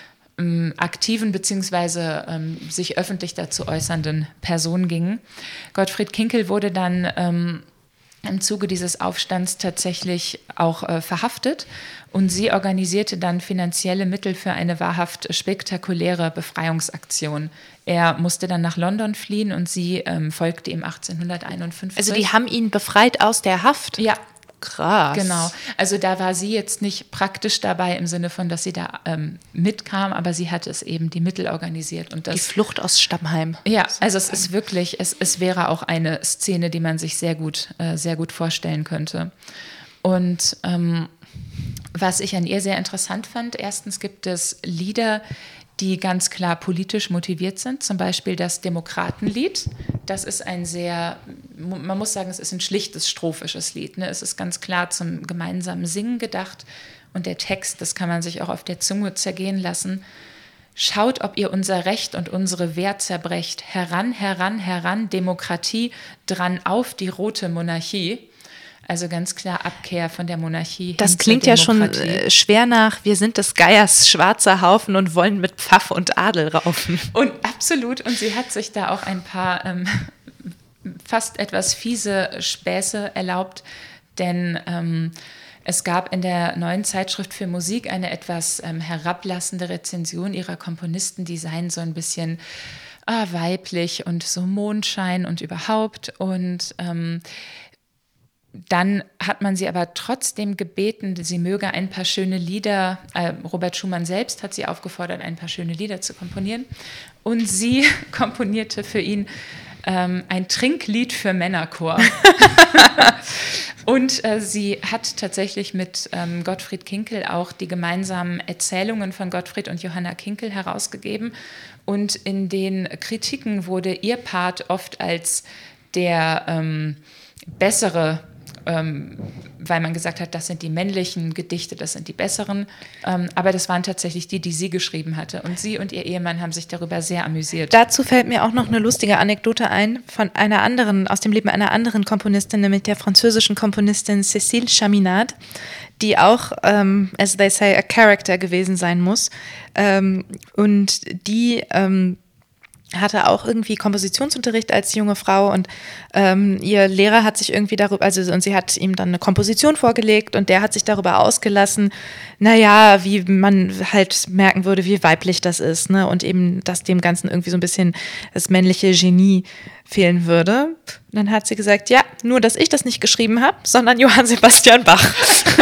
[SPEAKER 2] aktiven bzw. Ähm, sich öffentlich dazu äußernden Person gingen. Gottfried Kinkel wurde dann ähm, im Zuge dieses Aufstands tatsächlich auch äh, verhaftet, und sie organisierte dann finanzielle Mittel für eine wahrhaft spektakuläre Befreiungsaktion. Er musste dann nach London fliehen, und sie ähm, folgte ihm achtzehnhunderteinundfünfzig.
[SPEAKER 3] Also die haben ihn befreit aus der Haft?
[SPEAKER 2] Ja.
[SPEAKER 3] Krass.
[SPEAKER 2] Genau, also da war sie jetzt nicht praktisch dabei im Sinne von, dass sie da ähm, mitkam, aber sie hat es eben die Mittel organisiert. Und das,
[SPEAKER 3] die Flucht aus Stammheim.
[SPEAKER 2] Ja, also es ist wirklich, es, es wäre auch eine Szene, die man sich sehr gut, äh, sehr gut vorstellen könnte. Und ähm, was ich an ihr sehr interessant fand, erstens gibt es Lieder, die ganz klar politisch motiviert sind, zum Beispiel das Demokratenlied. Das ist ein sehr, man muss sagen, es ist ein schlichtes strophisches Lied, ne? Es ist ganz klar zum gemeinsamen Singen gedacht, und der Text, das kann man sich auch auf der Zunge zergehen lassen. Schaut, ob ihr unser Recht und unsere Wehr zerbrecht. Heran, heran, heran, Demokratie, dran auf die rote Monarchie. Also ganz klar Abkehr von der Monarchie.
[SPEAKER 3] Das klingt ja schon äh, schwer nach, wir sind des Geiers schwarzer Haufen und wollen mit Pfaff und Adel raufen.
[SPEAKER 2] Und absolut, und sie hat sich da auch ein paar ähm, fast etwas fiese Späße erlaubt, denn ähm, es gab in der Neuen Zeitschrift für Musik eine etwas ähm, herablassende Rezension ihrer Komponisten, die seien so ein bisschen ah, weiblich und so Mondschein und überhaupt, und ähm, dann hat man sie aber trotzdem gebeten, sie möge ein paar schöne Lieder, äh, Robert Schumann selbst hat sie aufgefordert, ein paar schöne Lieder zu komponieren, und sie komponierte für ihn ähm, ein Trinklied für Männerchor. Und äh, sie hat tatsächlich mit ähm, Gottfried Kinkel auch die gemeinsamen Erzählungen von Gottfried und Johanna Kinkel herausgegeben, und in den Kritiken wurde ihr Part oft als der ähm, bessere, ähm, weil man gesagt hat, das sind die männlichen Gedichte, das sind die besseren. Ähm, aber das waren tatsächlich die, die sie geschrieben hatte. Und sie und ihr Ehemann haben sich darüber sehr amüsiert.
[SPEAKER 3] Dazu fällt mir auch noch eine lustige Anekdote ein von einer anderen, aus dem Leben einer anderen Komponistin, nämlich der französischen Komponistin Cécile Chaminade, die auch, ähm, as they say, a character gewesen sein muss. Ähm, und die ähm, hatte auch irgendwie Kompositionsunterricht als junge Frau und ähm, ihr Lehrer hat sich irgendwie darüber, also und sie hat ihm dann eine Komposition vorgelegt und der hat sich darüber ausgelassen, naja, wie man halt merken würde, wie weiblich das ist, ne? Und eben, dass dem Ganzen irgendwie so ein bisschen das männliche Genie fehlen würde. Und dann hat sie gesagt, ja, nur, dass ich das nicht geschrieben habe, sondern Johann Sebastian Bach.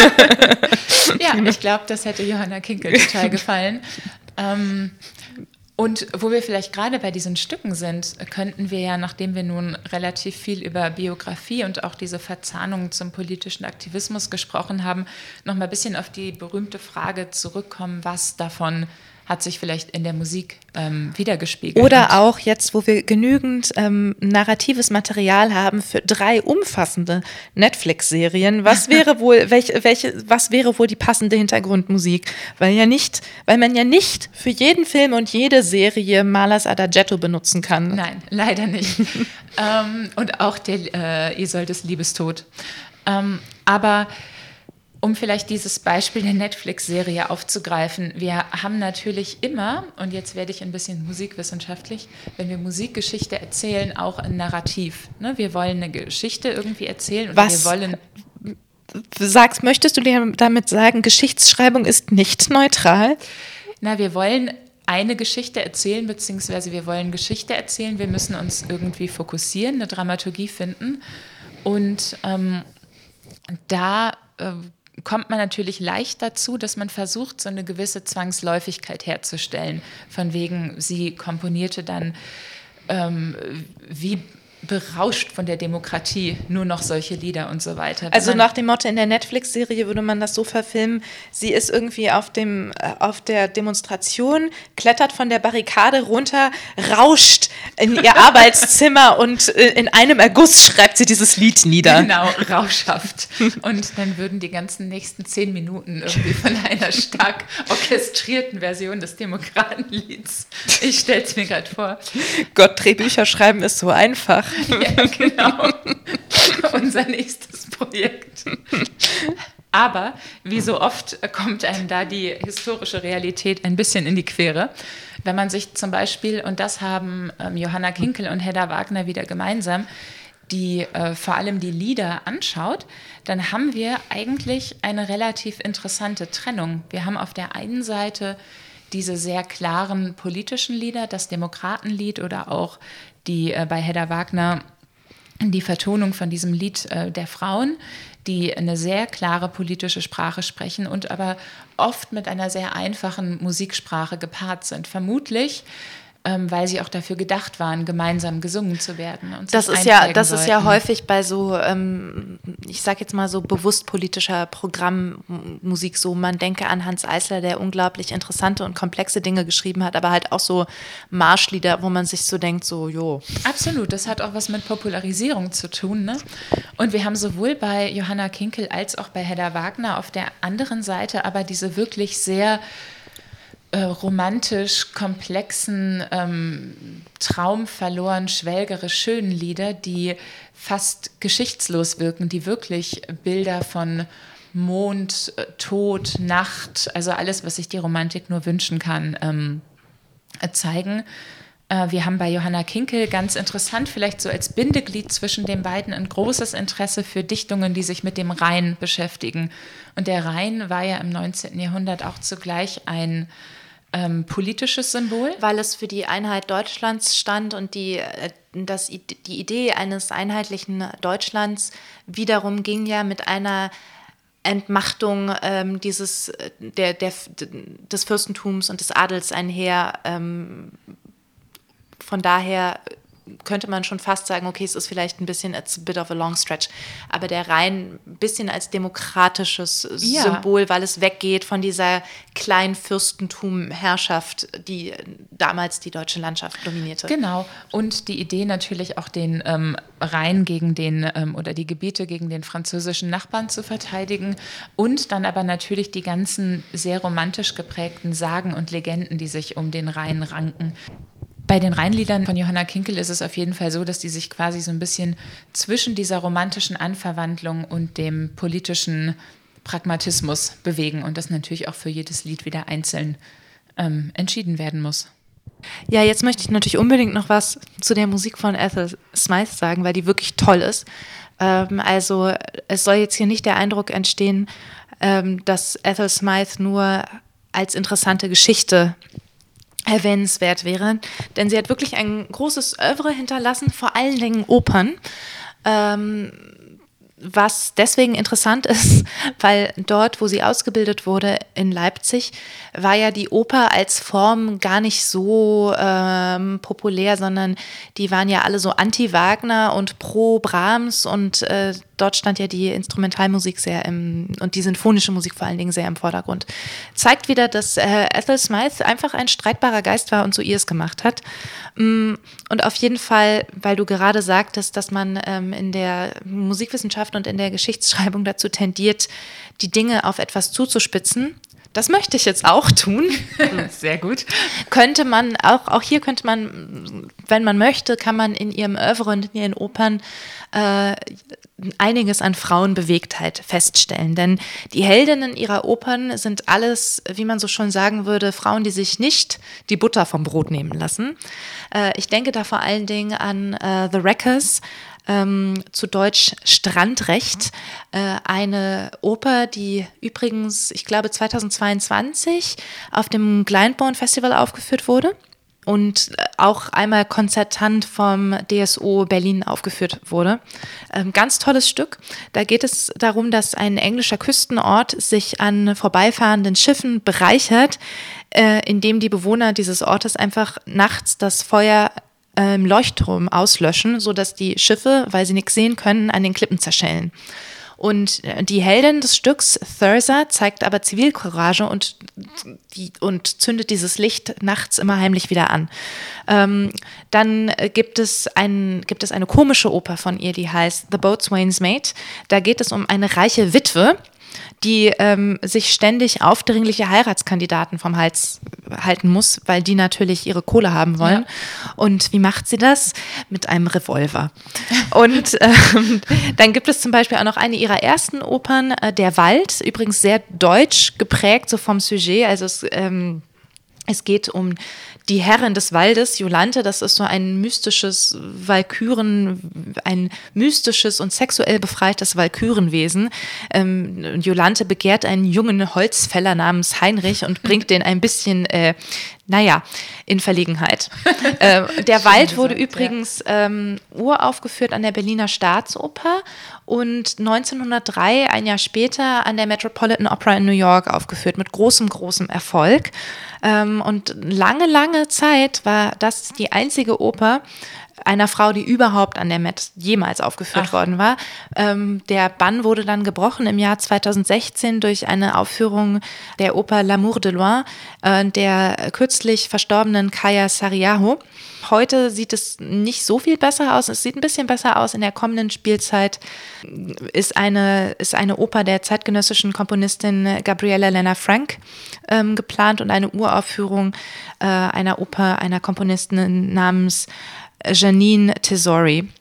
[SPEAKER 2] Ja, ich glaube, das hätte Johanna Kinkel total gefallen. Ähm, Und wo wir vielleicht gerade bei diesen Stücken sind, könnten wir ja, nachdem wir nun relativ viel über Biografie und auch diese Verzahnung zum politischen Aktivismus gesprochen haben, noch mal ein bisschen auf die berühmte Frage zurückkommen, was davon hat sich vielleicht in der Musik ähm, wiedergespiegelt.
[SPEAKER 3] Oder auch jetzt, wo wir genügend ähm, narratives Material haben für drei umfassende Netflix-Serien, was wäre wohl, welche, welche, was wäre wohl die passende Hintergrundmusik? Weil ja nicht, weil man ja nicht für jeden Film und jede Serie Mahlers Adagietto benutzen kann.
[SPEAKER 2] Nein, leider nicht. ähm, und auch der äh, Isoldes Liebestod. Ähm, aber um vielleicht dieses Beispiel der Netflix-Serie aufzugreifen, wir haben natürlich immer, und jetzt werde ich ein bisschen musikwissenschaftlich, wenn wir Musikgeschichte erzählen, auch ein Narrativ. Ne? Wir wollen eine Geschichte irgendwie erzählen. Oder
[SPEAKER 3] Was?
[SPEAKER 2] Wir wollen
[SPEAKER 3] Sagst, möchtest du dir damit sagen, Geschichtsschreibung ist nicht neutral?
[SPEAKER 2] Na, wir wollen eine Geschichte erzählen, beziehungsweise wir wollen Geschichte erzählen. Wir müssen uns irgendwie fokussieren, eine Dramaturgie finden. Und ähm, da äh, kommt man natürlich leicht dazu, dass man versucht, so eine gewisse Zwangsläufigkeit herzustellen. Von wegen, sie komponierte dann ähm, wie berauscht von der Demokratie nur noch solche Lieder und so weiter. Wenn
[SPEAKER 3] Also
[SPEAKER 2] man,
[SPEAKER 3] nach dem Motto, in der Netflix-Serie würde man das so verfilmen, sie ist irgendwie auf, dem, äh, auf der Demonstration, klettert von der Barrikade runter, rauscht in ihr Arbeitszimmer und äh, in einem Erguss schreibt sie dieses Lied nieder.
[SPEAKER 2] Genau, rauschhaft. Und dann würden die ganzen nächsten zehn Minuten irgendwie von einer stark orchestrierten Version des Demokratenlieds. Ich stelle es mir gerade vor.
[SPEAKER 3] Gott, Drehbücher schreiben ist so einfach.
[SPEAKER 2] Ja, genau. Unser nächstes Projekt. Aber wie so oft kommt einem da die historische Realität ein bisschen in die Quere. Wenn man sich zum Beispiel, und das haben ähm, Johanna Kinkel und Hedda Wagner wieder gemeinsam, die äh, vor allem die Lieder anschaut, dann haben wir eigentlich eine relativ interessante Trennung. Wir haben auf der einen Seite diese sehr klaren politischen Lieder, das Demokratenlied oder auch die äh, bei Hedda Wagner die Vertonung von diesem Lied äh, der Frauen, die eine sehr klare politische Sprache sprechen und aber oft mit einer sehr einfachen Musiksprache gepaart sind. Vermutlich, ähm, weil sie auch dafür gedacht waren, gemeinsam gesungen zu werden. Und
[SPEAKER 3] Das
[SPEAKER 2] sich
[SPEAKER 3] ist ja,
[SPEAKER 2] einprägen
[SPEAKER 3] das ist ja
[SPEAKER 2] sollten.
[SPEAKER 3] häufig bei so, ähm, ich sag jetzt mal so bewusst politischer Programmmusik so. Man denke an Hans Eisler, der unglaublich interessante und komplexe Dinge geschrieben hat, aber halt auch so Marschlieder, wo man sich so denkt, so, jo.
[SPEAKER 2] Absolut, das hat auch was mit Popularisierung zu tun. Ne? Und wir haben sowohl bei Johanna Kinkel als auch bei Hedda Wagner auf der anderen Seite aber diese wirklich sehr äh, romantisch komplexen, ähm, traumverloren, schwelgerisch schönen Lieder, die fast geschichtslos wirken, die wirklich Bilder von Mond, äh, Tod, Nacht, also alles, was sich die Romantik nur wünschen kann, ähm, äh, zeigen. Wir haben bei Johanna Kinkel ganz interessant, vielleicht so als Bindeglied zwischen den beiden, ein großes Interesse für Dichtungen, die sich mit dem Rhein beschäftigen. Und der Rhein war ja im neunzehnten Jahrhundert auch zugleich ein ähm, politisches Symbol.
[SPEAKER 3] Weil es für die Einheit Deutschlands stand und die, das, die Idee eines einheitlichen Deutschlands wiederum ging ja mit einer Entmachtung ähm, dieses, der, der, des Fürstentums und des Adels einher. Ähm, Von daher könnte man schon fast sagen, okay, es ist vielleicht ein bisschen, it's a bit of a long stretch, aber der Rhein ein bisschen als demokratisches
[SPEAKER 2] Ja.
[SPEAKER 3] Symbol, weil es weggeht von dieser Kleinfürstentum-Herrschaft, die damals die deutsche Landschaft dominierte.
[SPEAKER 2] Genau. Und die Idee natürlich auch den ähm, Rhein gegen den ähm, oder die Gebiete gegen den französischen Nachbarn zu verteidigen und dann aber natürlich die ganzen sehr romantisch geprägten Sagen und Legenden, die sich um den Rhein ranken. Bei den Rheinliedern von Johanna Kinkel ist es auf jeden Fall so, dass die sich quasi so ein bisschen zwischen dieser romantischen Anverwandlung und dem politischen Pragmatismus bewegen und das natürlich auch für jedes Lied wieder einzeln ähm, entschieden werden muss.
[SPEAKER 3] Ja, jetzt möchte ich natürlich unbedingt noch was zu der Musik von Ethel Smyth sagen, weil die wirklich toll ist. Ähm, also es soll jetzt hier nicht der Eindruck entstehen, ähm, dass Ethel Smyth nur als interessante Geschichte erwähnenswert wäre, denn sie hat wirklich ein großes Oeuvre hinterlassen, vor allen Dingen Opern, ähm, was deswegen interessant ist, weil dort, wo sie ausgebildet wurde in Leipzig, war ja die Oper als Form gar nicht so ähm, populär, sondern die waren ja alle so anti-Wagner und pro Brahms und äh, dort stand ja die Instrumentalmusik sehr im, und die sinfonische Musik vor allen Dingen sehr im Vordergrund. Zeigt wieder, dass äh, Ethel Smyth einfach ein streitbarer Geist war und so ihr es gemacht hat. Und auf jeden Fall, weil du gerade sagtest, dass man ähm, in der Musikwissenschaft und in der Geschichtsschreibung dazu tendiert, die Dinge auf etwas zuzuspitzen. Das möchte ich jetzt auch tun.
[SPEAKER 2] Sehr gut.
[SPEAKER 3] Könnte man, auch, auch hier könnte man, wenn man möchte, kann man in ihrem Oeuvre und in ihren Opern äh, einiges an Frauenbewegtheit feststellen. Denn die Heldinnen ihrer Opern sind alles, wie man so schon sagen würde, Frauen, die sich nicht die Butter vom Brot nehmen lassen. Äh, ich denke da vor allen Dingen an äh, The Wreckers, Ähm, zu Deutsch Strandrecht, äh, eine Oper, die übrigens, ich glaube, zweitausendzweiundzwanzig auf dem Glyndebourne Festival aufgeführt wurde und auch einmal konzertant vom D S O Berlin aufgeführt wurde. Ähm, ganz tolles Stück. Da geht es darum, dass ein englischer Küstenort sich an vorbeifahrenden Schiffen bereichert, äh, indem die Bewohner dieses Ortes einfach nachts das Feuer im Leuchtturm auslöschen, sodass die Schiffe, weil sie nichts sehen können, an den Klippen zerschellen. Und die Heldin des Stücks, Thirza, zeigt aber Zivilcourage und, die, und zündet dieses Licht nachts immer heimlich wieder an. Ähm, dann gibt es, ein, gibt es eine komische Oper von ihr, die heißt The Boatswain's Mate. Da geht es um eine reiche Witwe, die ähm, sich ständig aufdringliche Heiratskandidaten vom Hals halten muss, weil die natürlich ihre Kohle haben wollen. Ja. Und wie macht sie das? Mit einem Revolver. Und ähm, dann gibt es zum Beispiel auch noch eine ihrer ersten Opern, äh, Der Wald, übrigens sehr deutsch geprägt, so vom Sujet. Also es, ähm, es geht um die Herrin des Waldes, Jolanthe, das ist so ein mystisches Walküren, ein mystisches und sexuell befreites Walkürenwesen. Ähm, Jolanthe begehrt einen jungen Holzfäller namens Heinrich und bringt den ein bisschen, äh, naja, in Verlegenheit. äh, der Wald wurde gesagt, übrigens ja. ähm, uraufgeführt an der Berliner Staatsoper und neunzehnhundertdrei, ein Jahr später, an der Metropolitan Opera in New York aufgeführt, mit großem, großem Erfolg. Ähm, und lange, lange Zeit war das die einzige Oper einer Frau, die überhaupt an der Met jemals aufgeführt Ach. worden war. Ähm, der Bann wurde dann gebrochen im Jahr zweitausendsechzehn durch eine Aufführung der Oper L'Amour de Loin, äh, der kürzlich verstorbenen Kaya Sariaho. Heute sieht es nicht so viel besser aus. Es sieht ein bisschen besser aus. In der kommenden Spielzeit ist eine, ist eine Oper der zeitgenössischen Komponistin Gabriella Lena Frank ähm, geplant und eine Uraufführung äh, einer Oper einer Komponistin namens Janine Tesori.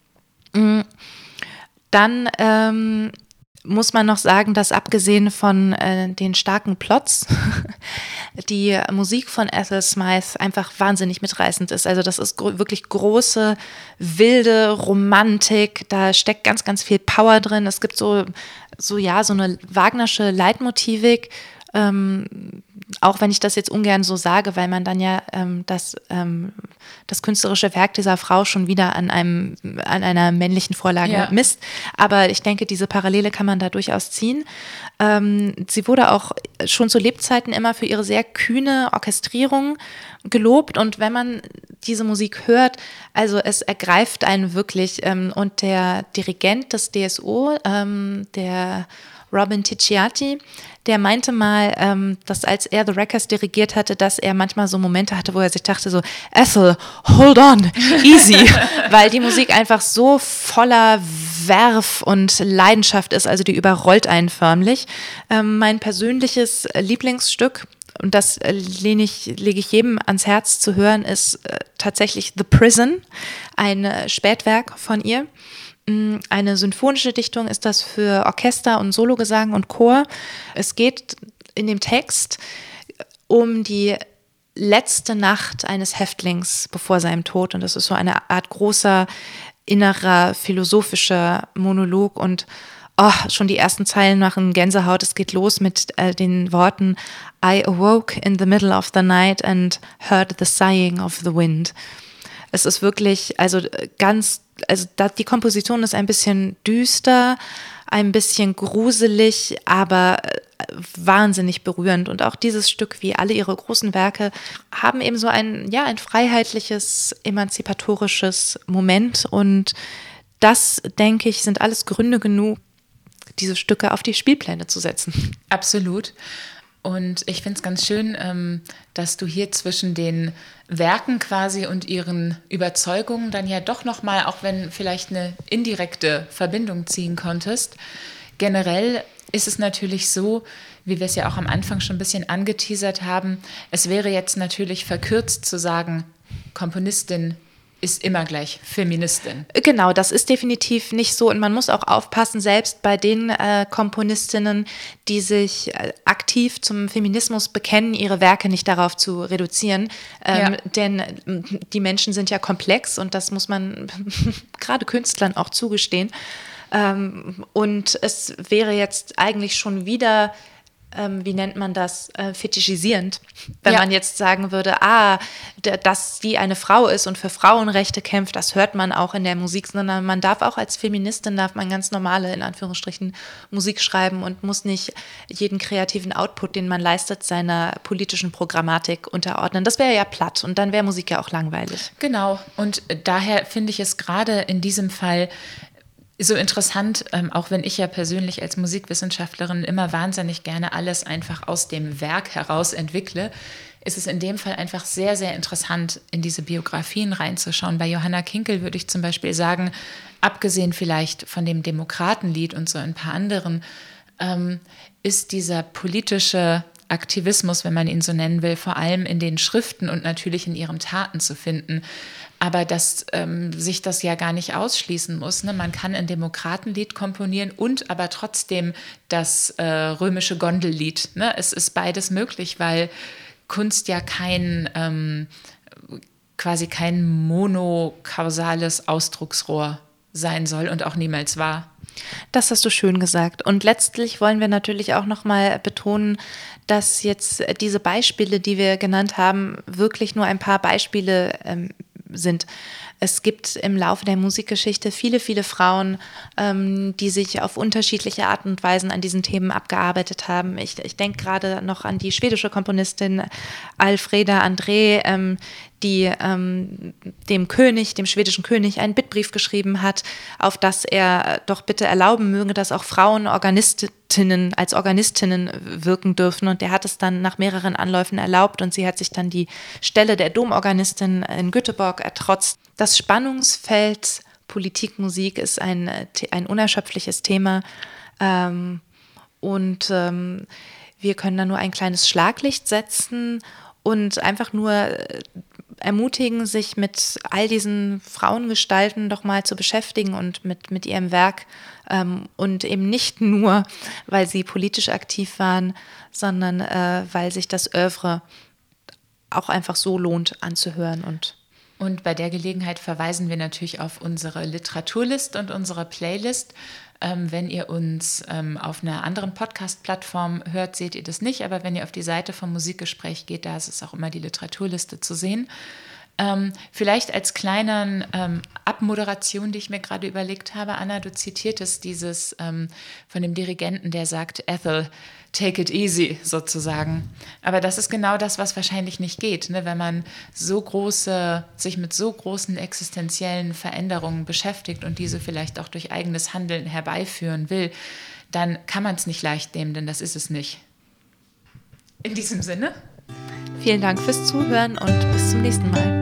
[SPEAKER 3] Dann ähm, muss man noch sagen, dass abgesehen von äh, den starken Plots die Musik von Ethel Smyth einfach wahnsinnig mitreißend ist. Also das ist gro- wirklich große, wilde Romantik. Da steckt ganz, ganz viel Power drin. Es gibt so, so ja, so eine Wagnersche Leitmotivik. Ähm, auch wenn ich das jetzt ungern so sage, weil man dann ja ähm, das ähm, das künstlerische Werk dieser Frau schon wieder an einem, an einer männlichen Vorlage ja. misst. Aber ich denke, diese Parallele kann man da durchaus ziehen. Ähm, sie wurde auch schon zu Lebzeiten immer für ihre sehr kühne Orchestrierung gelobt. Und wenn man diese Musik hört, also es ergreift einen wirklich. Ähm, und der Dirigent des D S O, ähm, der Robin Ticciati, der meinte mal, ähm, dass als er The Wreckers dirigiert hatte, dass er manchmal so Momente hatte, wo er sich dachte so, Ethel, hold on, easy, weil die Musik einfach so voller Werf und Leidenschaft ist, also die überrollt einen förmlich. Ähm, mein persönliches Lieblingsstück, und das äh, lehne ich, lege ich jedem ans Herz zu hören, ist äh, tatsächlich The Prison, ein äh, Spätwerk von ihr. Eine symphonische Dichtung ist das für Orchester und Sologesang und Chor. Es geht in dem Text um die letzte Nacht eines Häftlings bevor seinem Tod. Und das ist so eine Art großer, innerer, philosophischer Monolog. Und oh, schon die ersten Zeilen machen Gänsehaut. Es geht los mit äh, den Worten I awoke in the middle of the night and heard the sighing of the wind. Es ist wirklich, also ganz, also da, die Komposition ist ein bisschen düster, ein bisschen gruselig, aber wahnsinnig berührend. Und auch dieses Stück, wie alle ihre großen Werke, haben eben so ein, ja, ein freiheitliches, emanzipatorisches Moment. Und das, denke ich, sind alles Gründe genug, diese Stücke auf die Spielpläne zu setzen.
[SPEAKER 2] Absolut. Und ich finde es ganz schön, ähm, dass du hier zwischen den Werken quasi und ihren Überzeugungen dann ja doch nochmal, auch wenn vielleicht eine indirekte Verbindung ziehen konntest. Generell ist es natürlich so, wie wir es ja auch am Anfang schon ein bisschen angeteasert haben, es wäre jetzt natürlich verkürzt zu sagen, Komponistin ist immer gleich Feministin.
[SPEAKER 3] Genau, das ist definitiv nicht so. Und man muss auch aufpassen, selbst bei den äh, Komponistinnen, die sich äh, aktiv zum Feminismus bekennen, ihre Werke nicht darauf zu reduzieren. Ähm, ja. Denn die Menschen sind ja komplex und das muss man gerade Künstlern auch zugestehen. Ähm, und es wäre jetzt eigentlich schon wieder, ähm, wie nennt man das, äh, fetischisierend, wenn ja. man jetzt sagen würde, ah, d- dass sie eine Frau ist und für Frauenrechte kämpft, das hört man auch in der Musik, sondern man darf auch als Feministin, darf man ganz normale, in Anführungsstrichen, Musik schreiben und muss nicht jeden kreativen Output, den man leistet, seiner politischen Programmatik unterordnen. Das wäre ja platt und dann wäre Musik ja auch langweilig.
[SPEAKER 2] Genau, und daher finde ich es gerade in diesem Fall so interessant, ähm, auch wenn ich ja persönlich als Musikwissenschaftlerin immer wahnsinnig gerne alles einfach aus dem Werk heraus entwickle, ist es in dem Fall einfach sehr, sehr interessant, in diese Biografien reinzuschauen. Bei Johanna Kinkel würde ich zum Beispiel sagen, abgesehen vielleicht von dem Demokratenlied und so ein paar anderen, ähm, ist dieser politische Aktivismus, wenn man ihn so nennen will, vor allem in den Schriften und natürlich in ihren Taten zu finden. Aber dass ähm, sich das ja gar nicht ausschließen muss. Ne? Man kann ein Demokratenlied komponieren und aber trotzdem das äh, römische Gondellied. Ne? Es ist beides möglich, weil Kunst ja kein ähm, quasi kein monokausales Ausdrucksrohr sein soll und auch niemals war.
[SPEAKER 3] Das hast du schön gesagt. Und letztlich wollen wir natürlich auch nochmal betonen, dass jetzt diese Beispiele, die wir genannt haben, wirklich nur ein paar Beispiele ähm, sind. Es gibt im Laufe der Musikgeschichte viele, viele Frauen, ähm, die sich auf unterschiedliche Art und Weisen an diesen Themen abgearbeitet haben. Ich, ich denke gerade noch an die schwedische Komponistin Alfreda André, ähm, die ähm, dem König, dem schwedischen König, einen Bittbrief geschrieben hat, auf das er doch bitte erlauben möge, dass auch Frauen Organistinnen als Organistinnen wirken dürfen. Und der hat es dann nach mehreren Anläufen erlaubt und sie hat sich dann die Stelle der Domorganistin in Göteborg ertrotzt. Das Spannungsfeld Politik, Musik ist ein, ein unerschöpfliches Thema ähm, und ähm, wir können da nur ein kleines Schlaglicht setzen und einfach nur ermutigen, sich mit all diesen Frauengestalten doch mal zu beschäftigen und mit, mit ihrem Werk ähm, und eben nicht nur, weil sie politisch aktiv waren, sondern äh, weil sich das Oeuvre auch einfach so lohnt anzuhören. Und
[SPEAKER 2] Und bei der Gelegenheit verweisen wir natürlich auf unsere Literaturlist und unsere Playlist. Ähm, wenn ihr uns ähm, auf einer anderen Podcast-Plattform hört, seht ihr das nicht. Aber wenn ihr auf die Seite vom Musikgespräch geht, da ist es auch immer die Literaturliste zu sehen. Ähm, vielleicht als kleinen ähm, Abmoderation, die ich mir gerade überlegt habe, Anna, du zitiertest dieses ähm, von dem Dirigenten, der sagt, Ethel, take it easy sozusagen. Aber das ist genau das, was wahrscheinlich nicht geht, ne? Wenn man so große, sich mit so großen existenziellen Veränderungen beschäftigt und diese vielleicht auch durch eigenes Handeln herbeiführen will, dann kann man es nicht leicht nehmen, denn das ist es nicht. In diesem Sinne.
[SPEAKER 3] Vielen Dank fürs Zuhören und bis zum nächsten Mal.